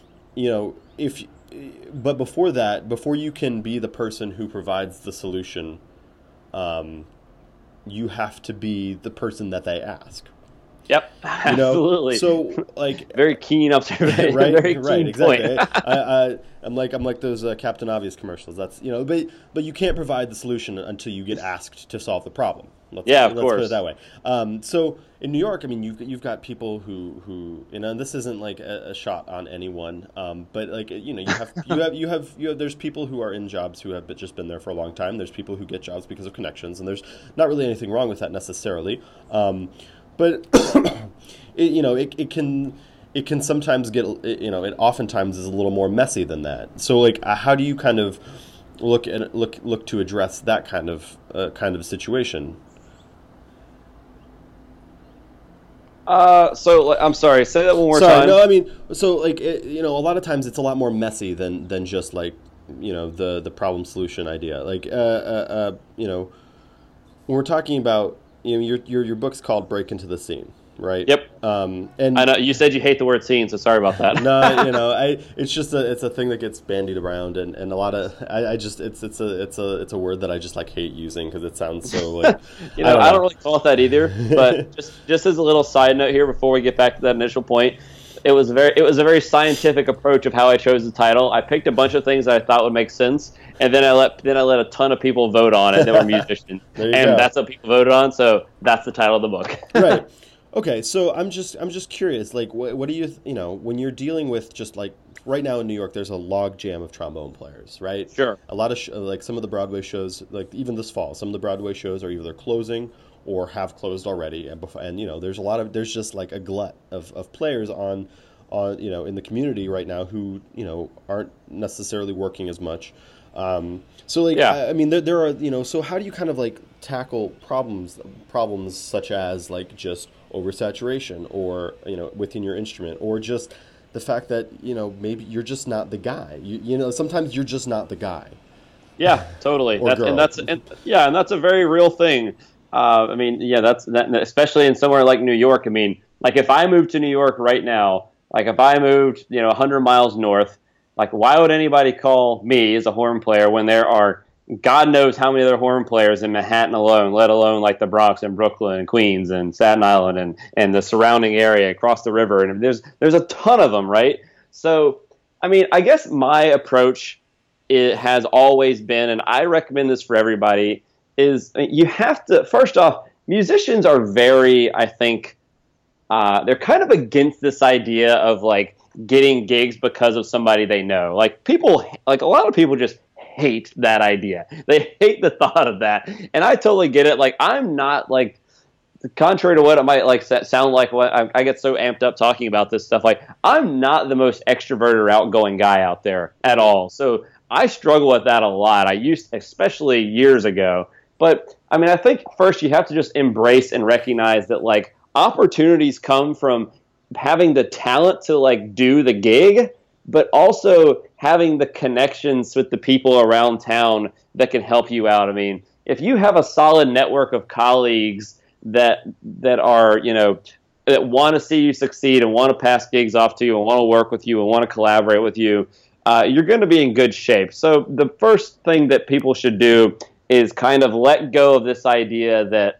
but before that, before you can be the person who provides the solution, you have to be the person that they ask. Yep, absolutely. So very keen observation, right? Very keen right, exactly. Point. I'm like those Captain Obvious commercials. That's but you can't provide the solution until you get asked to solve the problem. Of let's course. Put it that way. So in New York, I mean, you've got people who and this isn't a shot on anyone, but you have there's people who are in jobs who have just been there for a long time. There's people who get jobs because of connections, and there's not really anything wrong with that necessarily. But it can sometimes get it oftentimes is a little more messy than that. So how do you kind of look to address that kind of situation? So I'm sorry. Say that one more time. No, I mean, so a lot of times it's a lot more messy than just the problem solution idea. When we're talking about your book's called Break into the Scene, right? Yep. And I know you said you hate the word scene, so sorry about that. No, it's just it's a thing that gets bandied around, and a lot of it's a word that I just hate using because it sounds so I don't really call it that either. But just as a little side note here before we get back to that initial point, it was a very scientific approach of how I chose the title. I picked a bunch of things that I thought would make sense, and then I let a ton of people vote on it that were musicians, and that's what people voted on. So that's the title of the book. Right. Okay, so I'm just curious. What do you when you're dealing with just right now in New York, there's a log jam of trombone players, right? Sure. A lot of some of the Broadway shows, even this fall, some of the Broadway shows are either closing or have closed already, and there's just a glut of players on in the community right now who aren't necessarily working as much. I mean, there are so how do you kind of tackle problems such as just oversaturation or within your instrument, or just the fact that maybe you're just not the guy. Sometimes you're just not the guy. Yeah, totally. That's a very real thing. I mean, that's especially in somewhere like New York. I mean, if I moved to New York right now, if I moved 100 miles north, why would anybody call me as a horn player when there are God knows how many other horn players in Manhattan alone, let alone the Bronx and Brooklyn and Queens and Staten Island and the surrounding area across the river, and there's a ton of them, right? So I mean, I guess my approach it has always been, and I recommend this for everybody, is you have to, first off, musicians are very, I think, they're kind of against this idea of like getting gigs because of somebody they know. Like a lot of people just hate that idea. They hate the thought of that. And I totally get it. Like, I'm not like, contrary to what it might like sound like, what I get so amped up talking about this stuff. Like, I'm not the most extroverted or outgoing guy out there at all. So I struggle with that a lot. I used, especially years ago. But I mean, I think first you have to just embrace and recognize that like opportunities come from having the talent to like do the gig, but also having the connections with the people around town that can help you out. I mean, if you have a solid network of colleagues that are, you know, that want to see you succeed and want to pass gigs off to you and want to work with you and want to collaborate with you, you're going to be in good shape. So the first thing that people should do is kind of let go of this idea that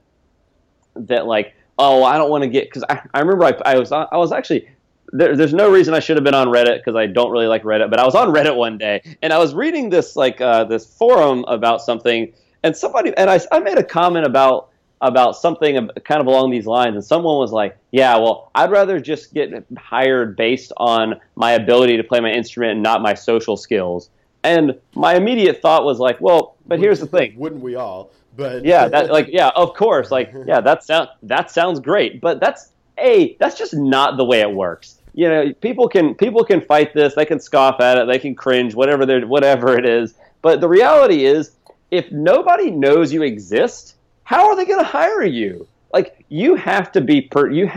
like, oh, I don't want to get, because I remember I was actually, there's no reason I should have been on Reddit because I don't really like Reddit, but I was on Reddit one day and I was reading this like this forum about something, and I made a comment about something kind of along these lines, and someone was like, yeah, well, I'd rather just get hired based on my ability to play my instrument and not my social skills. And my immediate thought was like, well, but here's the thing. Wouldn't we all? But yeah, of course. Like, yeah, that sounds great. But that's just not the way it works. You know, people can fight this, they can scoff at it, they can cringe, whatever it is. But the reality is, if nobody knows you exist, how are they going to hire you? Like, you have to be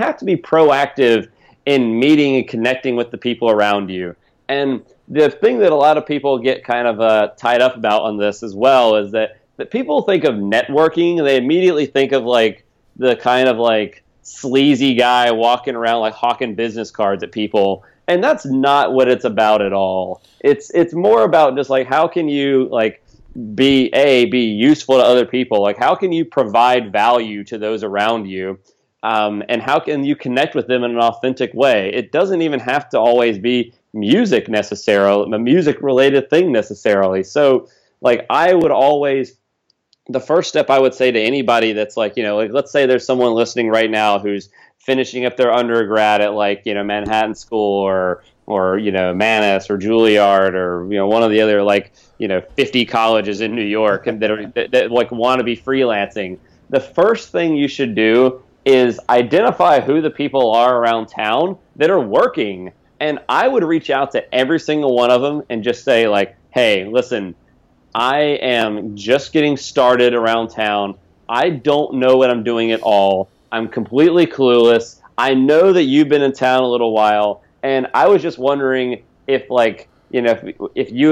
proactive in meeting and connecting with the people around you. And the thing that a lot of people get kind of tied up about on this as well is that people think of networking, they immediately think of like the kind of like sleazy guy walking around like hawking business cards at people, and that's not what it's about at all. It's more about just like, how can you like be useful to other people? Like, how can you provide value to those around you? And how can you connect with them in an authentic way? It doesn't even have to always be music necessarily, a music related thing necessarily. So like, I would always, the first step I would say to anybody that's like, you know, like, let's say there's someone listening right now who's finishing up their undergrad at like, you know, Manhattan School or you know, Manus or Juilliard or, you know, one of the other like, you know, 50 colleges in New York and that like want to be freelancing. The first thing you should do is identify who the people are around town that are working. And I would reach out to every single one of them and just say like, hey, listen, I am just getting started around town. I don't know what I'm doing at all. I'm completely clueless. I know that you've been in town a little while, and I was just wondering if, like, you know, if you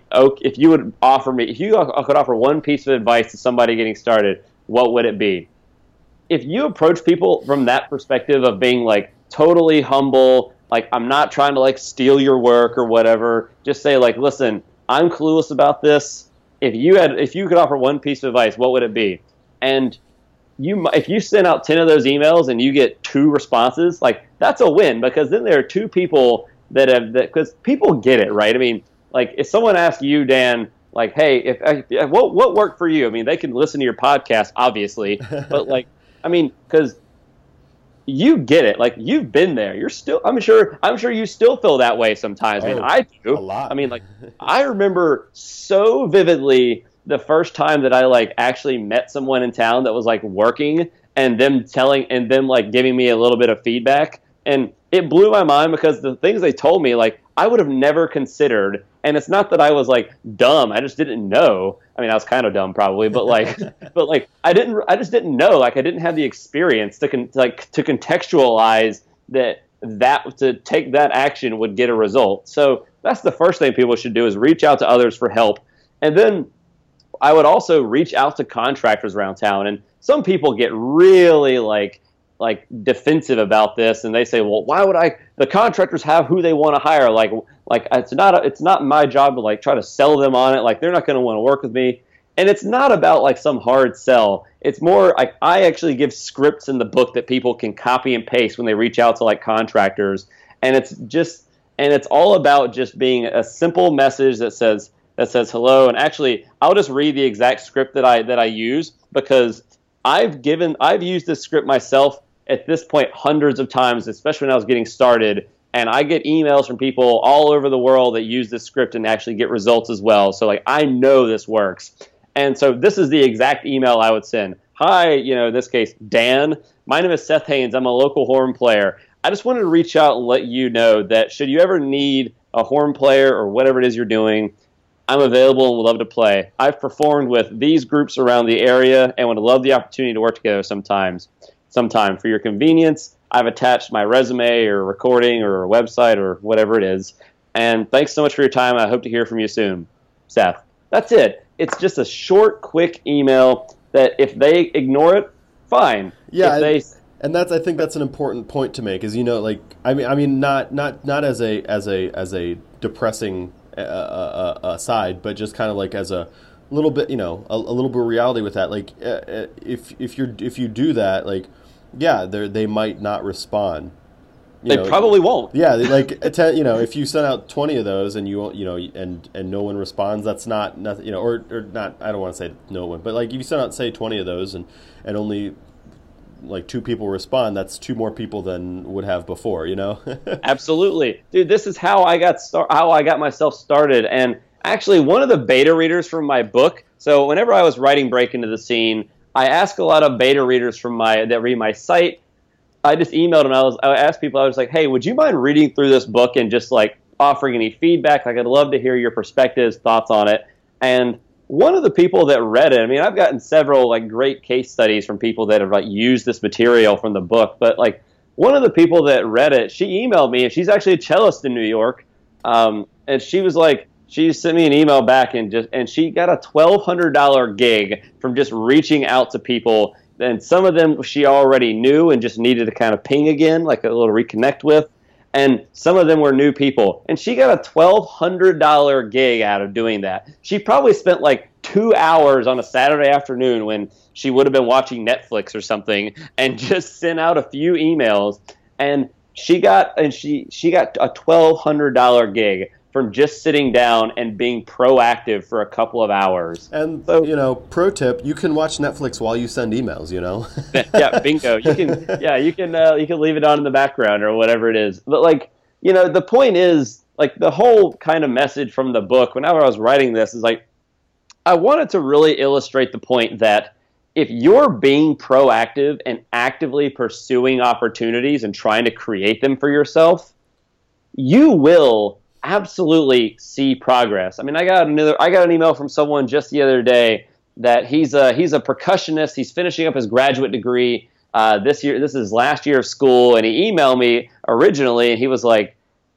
would offer me, if you could offer one piece of advice to somebody getting started, what would it be? If you approach people from that perspective of being like totally humble, like, I'm not trying to like steal your work or whatever, just say like, listen, I'm clueless about this. If you could offer one piece of advice, what would it be? And if you send out 10 of those emails and you get 2 responses, like, that's a win, because then there are 2 people because people get it, right? I mean, like, if someone asks you, Dan, like, hey, what worked for you? I mean, they can listen to your podcast, obviously, but like, I mean, because you get it. Like, you've been there. You're still, I'm sure you still feel that way sometimes. I mean, I do. A lot. I mean, like, I remember so vividly the first time that I like actually met someone in town that was like working, and them like giving me a little bit of feedback. And it blew my mind, because the things they told me, like, I would have never considered. And it's not that I was like dumb. I just didn't know. I mean, I was kind of dumb probably, but like, I just didn't know. Like, I didn't have the experience to contextualize that to take that action would get a result. So that's the first thing people should do, is reach out to others for help. And then I would also reach out to contractors around town. And some people get really like defensive about this, and they say, well, why would the contractors have who they want to hire? Like it's not my job to like try to sell them on it. Like, they're not going to want to work with me. And it's not about like some hard sell. It's more like, I actually give scripts in the book that people can copy and paste when they reach out to like contractors. And it's just, and it's all about just being a simple message that says hello. And actually, I'll just read the exact script that I use, because I've used this script myself at this point hundreds of times, especially when I was getting started. And I get emails from people all over the world that use this script and actually get results as well. So like, I know this works. And so this is the exact email I would send. Hi, in this case, Dan. My name is Seth Haynes. I'm a local horn player. I just wanted to reach out and let you know that should you ever need a horn player or whatever it is you're doing, I'm available and would love to play. I've performed with these groups around the area and would love the opportunity to work together sometime. For your convenience, I've attached my resume or recording or a website or whatever it is. And thanks so much for your time. I hope to hear from you soon. Seth. That's it. It's just a short, quick email that if they ignore it, fine. Yeah, and I think that's an important point to make. Is not as a depressing aside, but just kind of like as a little bit, a little bit of reality with that. Like if you do that, like, yeah, they might not respond. They probably won't. Yeah, like if you send out 20 of those and you won't, and no one responds, that's not nothing, or not. I don't want to say no one, but like if you send out, say, 20 of those and only like 2 people respond, that's 2 more people than would have before. Absolutely, dude. This is how I got myself started, and actually one of the beta readers from my book. So whenever I was writing Break Into the Scene, I ask a lot of beta readers that read my site. I just emailed them. I asked people, I was like, hey, would you mind reading through this book and just like offering any feedback? Like, I'd love to hear your perspectives, thoughts on it. And one of the people that read it, I've gotten several like great case studies from people that have like used this material from the book, but like one of the people that read it, she emailed me, and she's actually a cellist in New York. And she was like, she sent me an email back and she got a $1,200 gig from just reaching out to people. And some of them she already knew and just needed to kind of ping again, like a little reconnect with. And some of them were new people. And she got a $1,200 gig out of doing that. She probably spent like 2 hours on a Saturday afternoon when she would have been watching Netflix or something and just sent out a few emails. And she got a $1,200 gig from just sitting down and being proactive for a couple of hours. And so, pro tip, you can watch Netflix while you send emails, Yeah, bingo. You can leave it on in the background or whatever it is. But like, the point is, like, the whole kind of message from the book, whenever I was writing this, is like, I wanted to really illustrate the point that if you're being proactive and actively pursuing opportunities and trying to create them for yourself, you will absolutely see progress. I got an email from someone just the other day that he's a percussionist. He's finishing up his graduate degree this year. This is last year of school, and he emailed me originally, and he was like,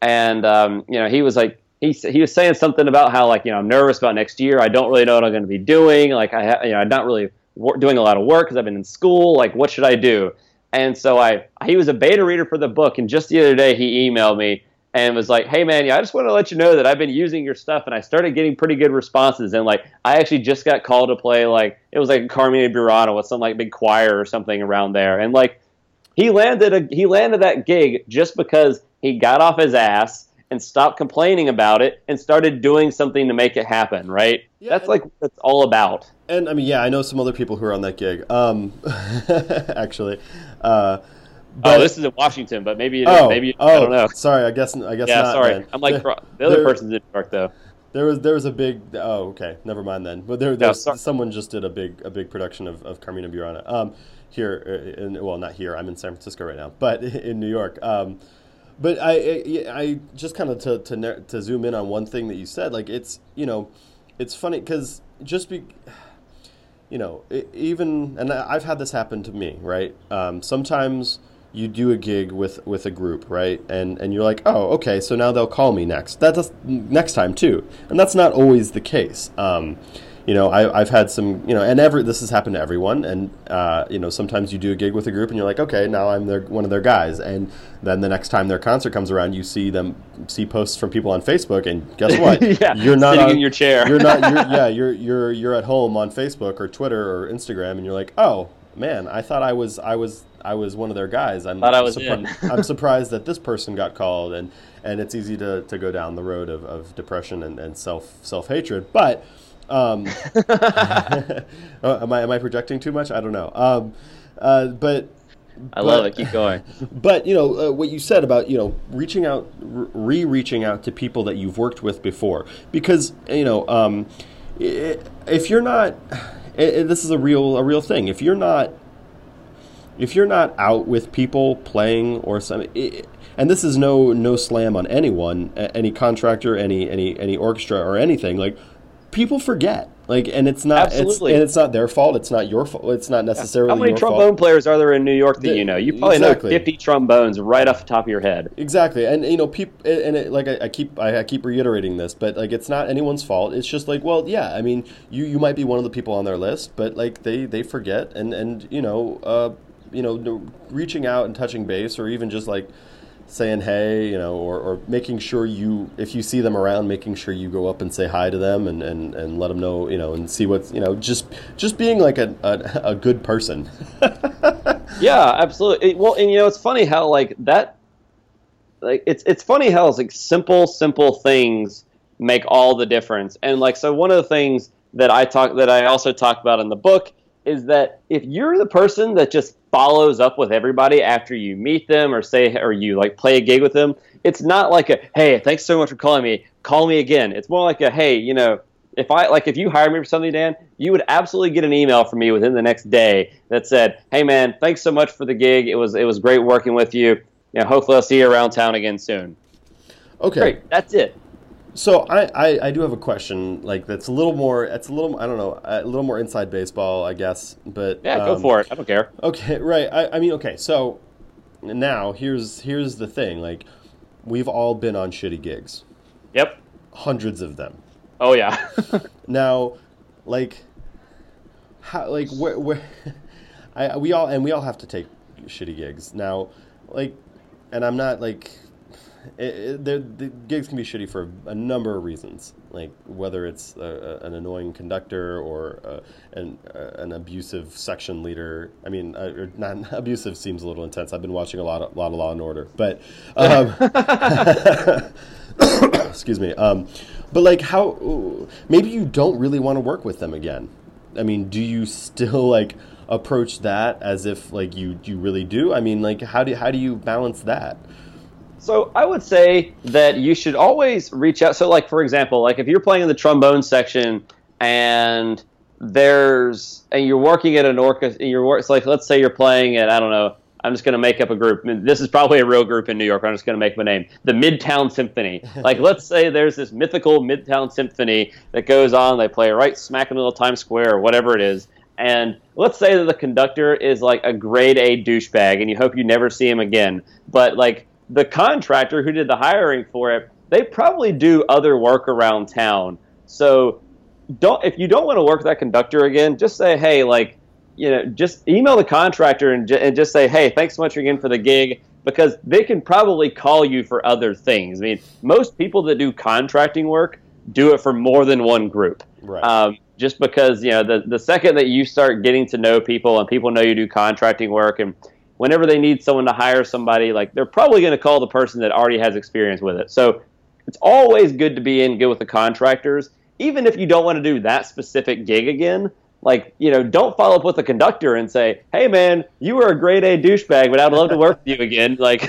he was saying something about how, like, I'm nervous about next year. I don't really know what I'm going to be doing. Like, I'm not really doing a lot of work because I've been in school. Like, what should I do? And so he was a beta reader for the book, and just the other day he emailed me and was like, hey, man, I just want to let you know that I've been using your stuff, and I started getting pretty good responses. And, like, I actually just got called to play, like, it was like Carmina Burana with some, like, big choir or something around there. And, like, he landed that gig just because he got off his ass and stopped complaining about it and started doing something to make it happen, right? Yeah, that's like what it's all about. And, I know some other people who are on that gig, actually. But, this is in Washington, but maybe it is. Maybe I don't know. Sorry, I guess not. Sorry. Man. I'm like, the other person's in New York, though. There was a big. Oh, okay, never mind then. But someone just did a big production of Carmina Burana. Here, not here. I'm in San Francisco right now, but in New York. But I just kind of to zoom in on one thing that you said. Like, it's it's funny because even, and I've had this happen to me, right? Sometimes you do a gig with a group, right? And you're like, oh, okay, so now they'll call me next. That's next time too. And that's not always the case. I've had some, and this has happened to everyone. And, sometimes you do a gig with a group and you're like, okay, now I'm one of their guys. And then the next time their concert comes around, you see posts from people on Facebook, and guess what? Yeah, you're not sitting in your chair. You're at home on Facebook or Twitter or Instagram, and you're like, oh man, I thought I was I was one of their guys. Thought I was in. I'm surprised that this person got called, and it's easy to go down the road of depression and self-hatred. But am I projecting too much? I don't know. But I love it. Keep going. But what you said about reaching out to people that you've worked with before, because if you're not, this is a real thing. If you're not out with people playing or something, and this is no slam on anyone, any contractor, any orchestra or anything, like, people forget. Like, and it's not, it's not their fault. It's not your fault. It's not necessarily your fault. How many trombone players are there in New York that you know? You probably know 50 trombones right off the top of your head. Exactly, and people, and like I keep reiterating this, but like, it's not anyone's fault. It's just like, well, yeah, I mean, you might be one of the people on their list, but like they forget, and reaching out and touching base, or even just like saying hey, or making sure if you see them around, making sure you go up and say hi to them and let them know, and see what's, just being like a good person. Yeah, absolutely. Well, and it's funny how like that, like it's funny how it's like simple things make all the difference. And like, so one of the things that I also talk about in the book is that if you're the person that just follows up with everybody after you meet them or you like play a gig with them, it's not like a, hey, thanks so much for calling me, call me again. It's more like a, hey, if you hired me for something, Dan, you would absolutely get an email from me within the next day that said, hey man, thanks so much for the gig. It was great working with you. Hopefully I'll see you around town again soon. Okay. Great. That's it. So I do have a question, like, that's a little more inside baseball, I guess, but yeah, go for it. I don't care. Okay, right. I mean, okay, so now here's the thing, like, we've all been on shitty gigs. Yep. Hundreds of them. Oh yeah. Now, like, how, like, where we all have to take shitty gigs now, like, and I'm not like. The gigs can be shitty for a number of reasons, like whether it's an annoying conductor or an abusive section leader. I mean, not abusive seems a little intense. I've been watching a lot of Law and Order, but excuse me. But like, how maybe you don't really want to work with them again. I mean, do you still like approach that as if like you really do? I mean, like, how do you balance that? So I would say that you should always reach out. So like, for example, like if you're playing in the trombone section and you're working at an orchestra, so like, let's say you're playing at, I don't know, I'm just going to make up a group. This is probably a real group in New York. I'm just going to make up a name. The Midtown Symphony. Like, let's say there's this mythical Midtown Symphony that goes on. They play right smack in the middle of Times Square or whatever it is. And let's say that the conductor is like a grade A douchebag and you hope you never see him again. But like, the contractor who did the hiring for it, they probably do other work around town. So if you don't want to work with that conductor again, just say, hey, like, just email the contractor and just say, hey, thanks so much again for the gig, because they can probably call you for other things. I mean, most people that do contracting work do it for more than one group. Right. Just because, the second that you start getting to know people and people know you do contracting work, and whenever they need someone to hire somebody, like, they're probably going to call the person that already has experience with it. So it's always good to be good with the contractors, even if you don't want to do that specific gig again. Like, don't follow up with the conductor and say, hey man, you were a grade A douchebag, but I'd love to work with you again. Like,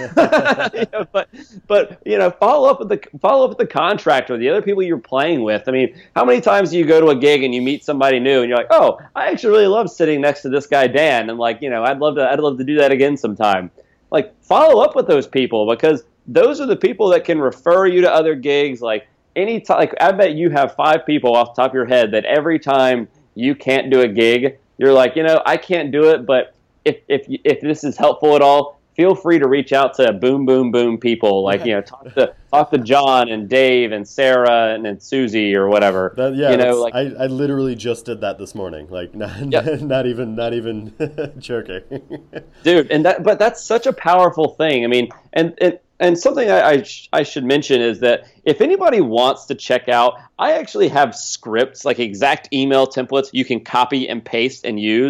but follow up with the contractor, the other people you're playing with. I mean, how many times do you go to a gig and you meet somebody new and you're like, oh, I actually really love sitting next to this guy Dan, and like, I'd love to do that again sometime. Like, follow up with those people, because those are the people that can refer you to other gigs. Like, anytime, like, I bet you have 5 people off the top of your head that every time you can't do a gig, you're like, I can't do it, but if this is helpful at all, feel free to reach out to boom people. Like, talk to John and Dave and Sarah and Susie or whatever. I literally just did that this morning. Like, not even joking. Dude, but that's such a powerful thing. I mean, and something I should mention is that if anybody wants to check out, I actually have scripts, like exact email templates you can copy and paste and use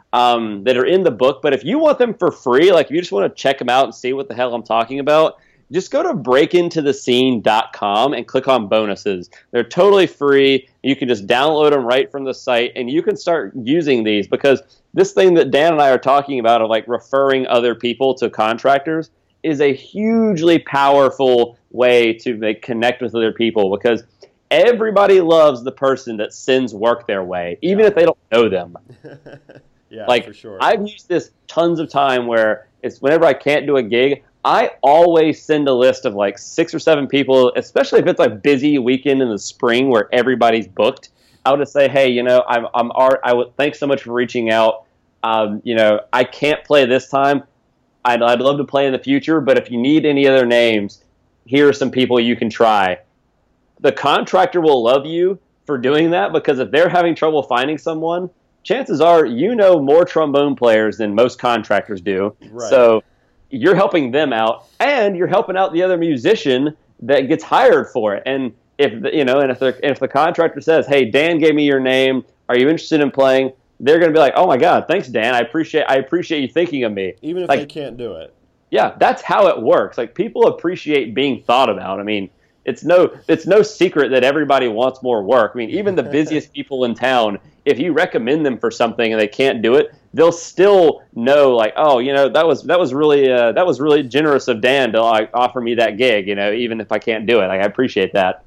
that are in the book. But if you want them for free, like if you just want to check them out and see what the hell I'm talking about, just go to breakintothescene.com and click on bonuses. They're totally free. You can just download them right from the site, and you can start using these, because this thing that Dan and I are talking about of like referring other people to contractors is a hugely powerful way to connect with other people, because everybody loves the person that sends work their way, even if they don't know them. Yeah, like, for sure. I've used this tons of time where it's whenever I can't do a gig, I always send a list of like 6 or 7 people, especially if it's like busy weekend in the spring where everybody's booked. I'll just say, hey, thanks so much for reaching out. I can't play this time. I'd love to play in the future, but if you need any other names, here are some people you can try. The contractor will love you for doing that, because if they're having trouble finding someone, chances are you know more trombone players than most contractors do. Right. So you're helping them out, and you're helping out the other musician that gets hired for it. And if the contractor says, "Hey, Dan gave me your name. Are you interested in playing?" They're going to be like, "Oh my God, thanks, Dan. I appreciate you thinking of me." Even if like, they can't do it. Yeah, that's how it works. Like, people appreciate being thought about. I mean, it's no secret that everybody wants more work. I mean, even the busiest people in town, if you recommend them for something and they can't do it, they'll still know, like, oh, that was really generous of Dan to like offer me that gig, even if I can't do it. Like, I appreciate that.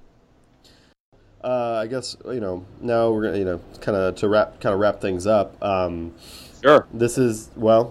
I guess now we're gonna kind of wrap things up. Sure. This is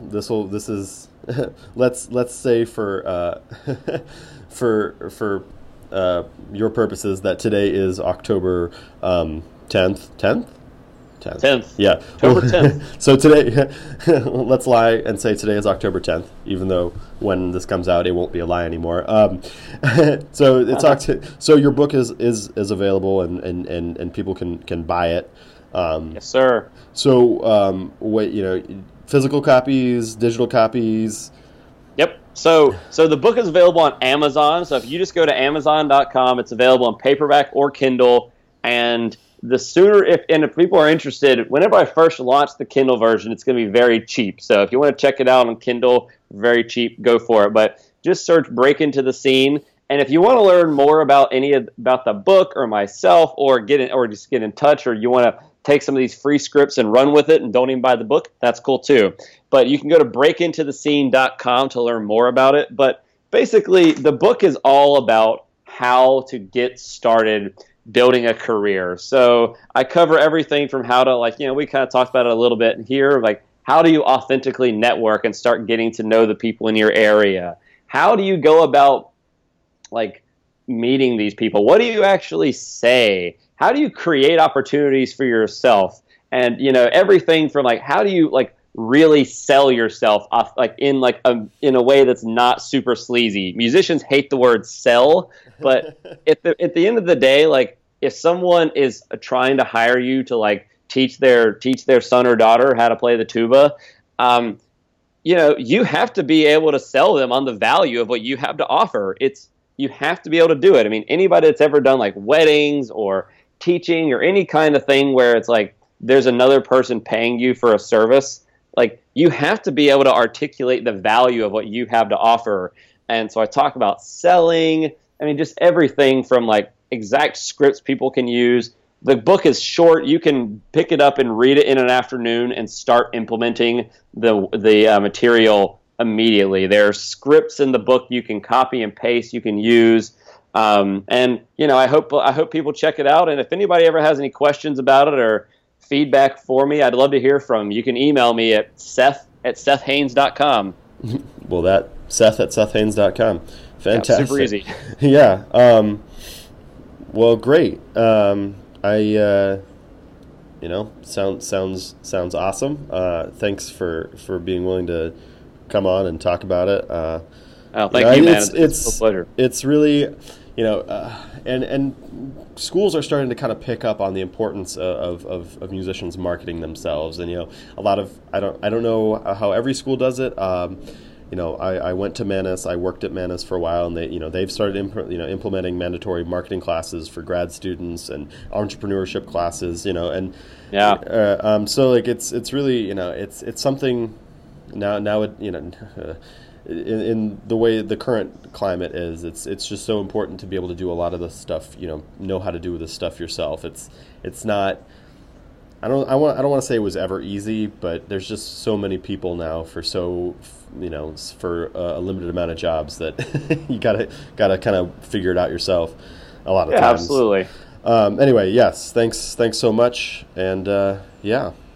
let's say for for your purposes that today is October 10th. 10th. Yeah. October 10th. So today, let's lie and say today is October 10th, even though when this comes out, it won't be a lie anymore. So it's so your book is available, and people can buy it. Yes, sir. So physical copies, digital copies. Yep. So the book is available on Amazon. So if you just go to Amazon.com, it's available on paperback or Kindle. And the sooner, if people are interested, whenever I first launch the Kindle version, it's going to be very cheap. So if you want to check it out on Kindle, very cheap, go for it. But just search "Break Into the Scene." And if you want to learn more about about the book or myself, or just get in touch, or you want to take some of these free scripts and run with it and don't even buy the book, that's cool too. But you can go to breakintothescene.com to learn more about it. But basically, the book is all about how to get started building a career. So I cover everything from how to, we kind of talked about it a little bit here, like how do you authentically network and start getting to know the people in your area? How do you go about meeting these people? What do you actually say? How do you create opportunities for yourself? And everything from how do you really sell yourself off in a way that's not super sleazy. Musicians hate the word sell, but at the end of the day, if someone is trying to hire you to teach their son or daughter how to play the tuba, you have to be able to sell them on the value of what you have to offer. You have to be able to do it. I mean, anybody that's ever done weddings or teaching or any kind of thing where it's there's another person paying you for a service, you have to be able to articulate the value of what you have to offer. And so I talk about selling. I mean, just everything from exact scripts people can use. The book is short. You can pick it up and read it in an afternoon and start implementing the material immediately. There are scripts in the book you can copy and paste, you can use. And I hope people check it out. And if anybody ever has any questions about it or feedback for me, I'd love to hear from them. You can email me at seth@sethhaines.com. Well, that Seth@sethhaines.com. Fantastic. Yeah, super easy. Yeah. Well, great. Sounds awesome. Thanks for being willing to come on and talk about it. Thank you, man. It's a pleasure. It's really, and schools are starting to kind of pick up on the importance of musicians marketing themselves, and a lot of I don't know how every school does it. I went to Manus. I worked at Manus for a while, and they've started implementing mandatory marketing classes for grad students and entrepreneurship classes. And Yeah. so like it's really it's something now it in the way the current climate is, it's just so important to be able to do a lot of this stuff. Know how to do this stuff yourself. It's not. I don't want to say it was ever easy, but there's just so many people now for a limited amount of jobs that you gotta kind of figure it out yourself a lot of Yeah, times. absolutely. Anyway, yes, thanks so much, and yeah.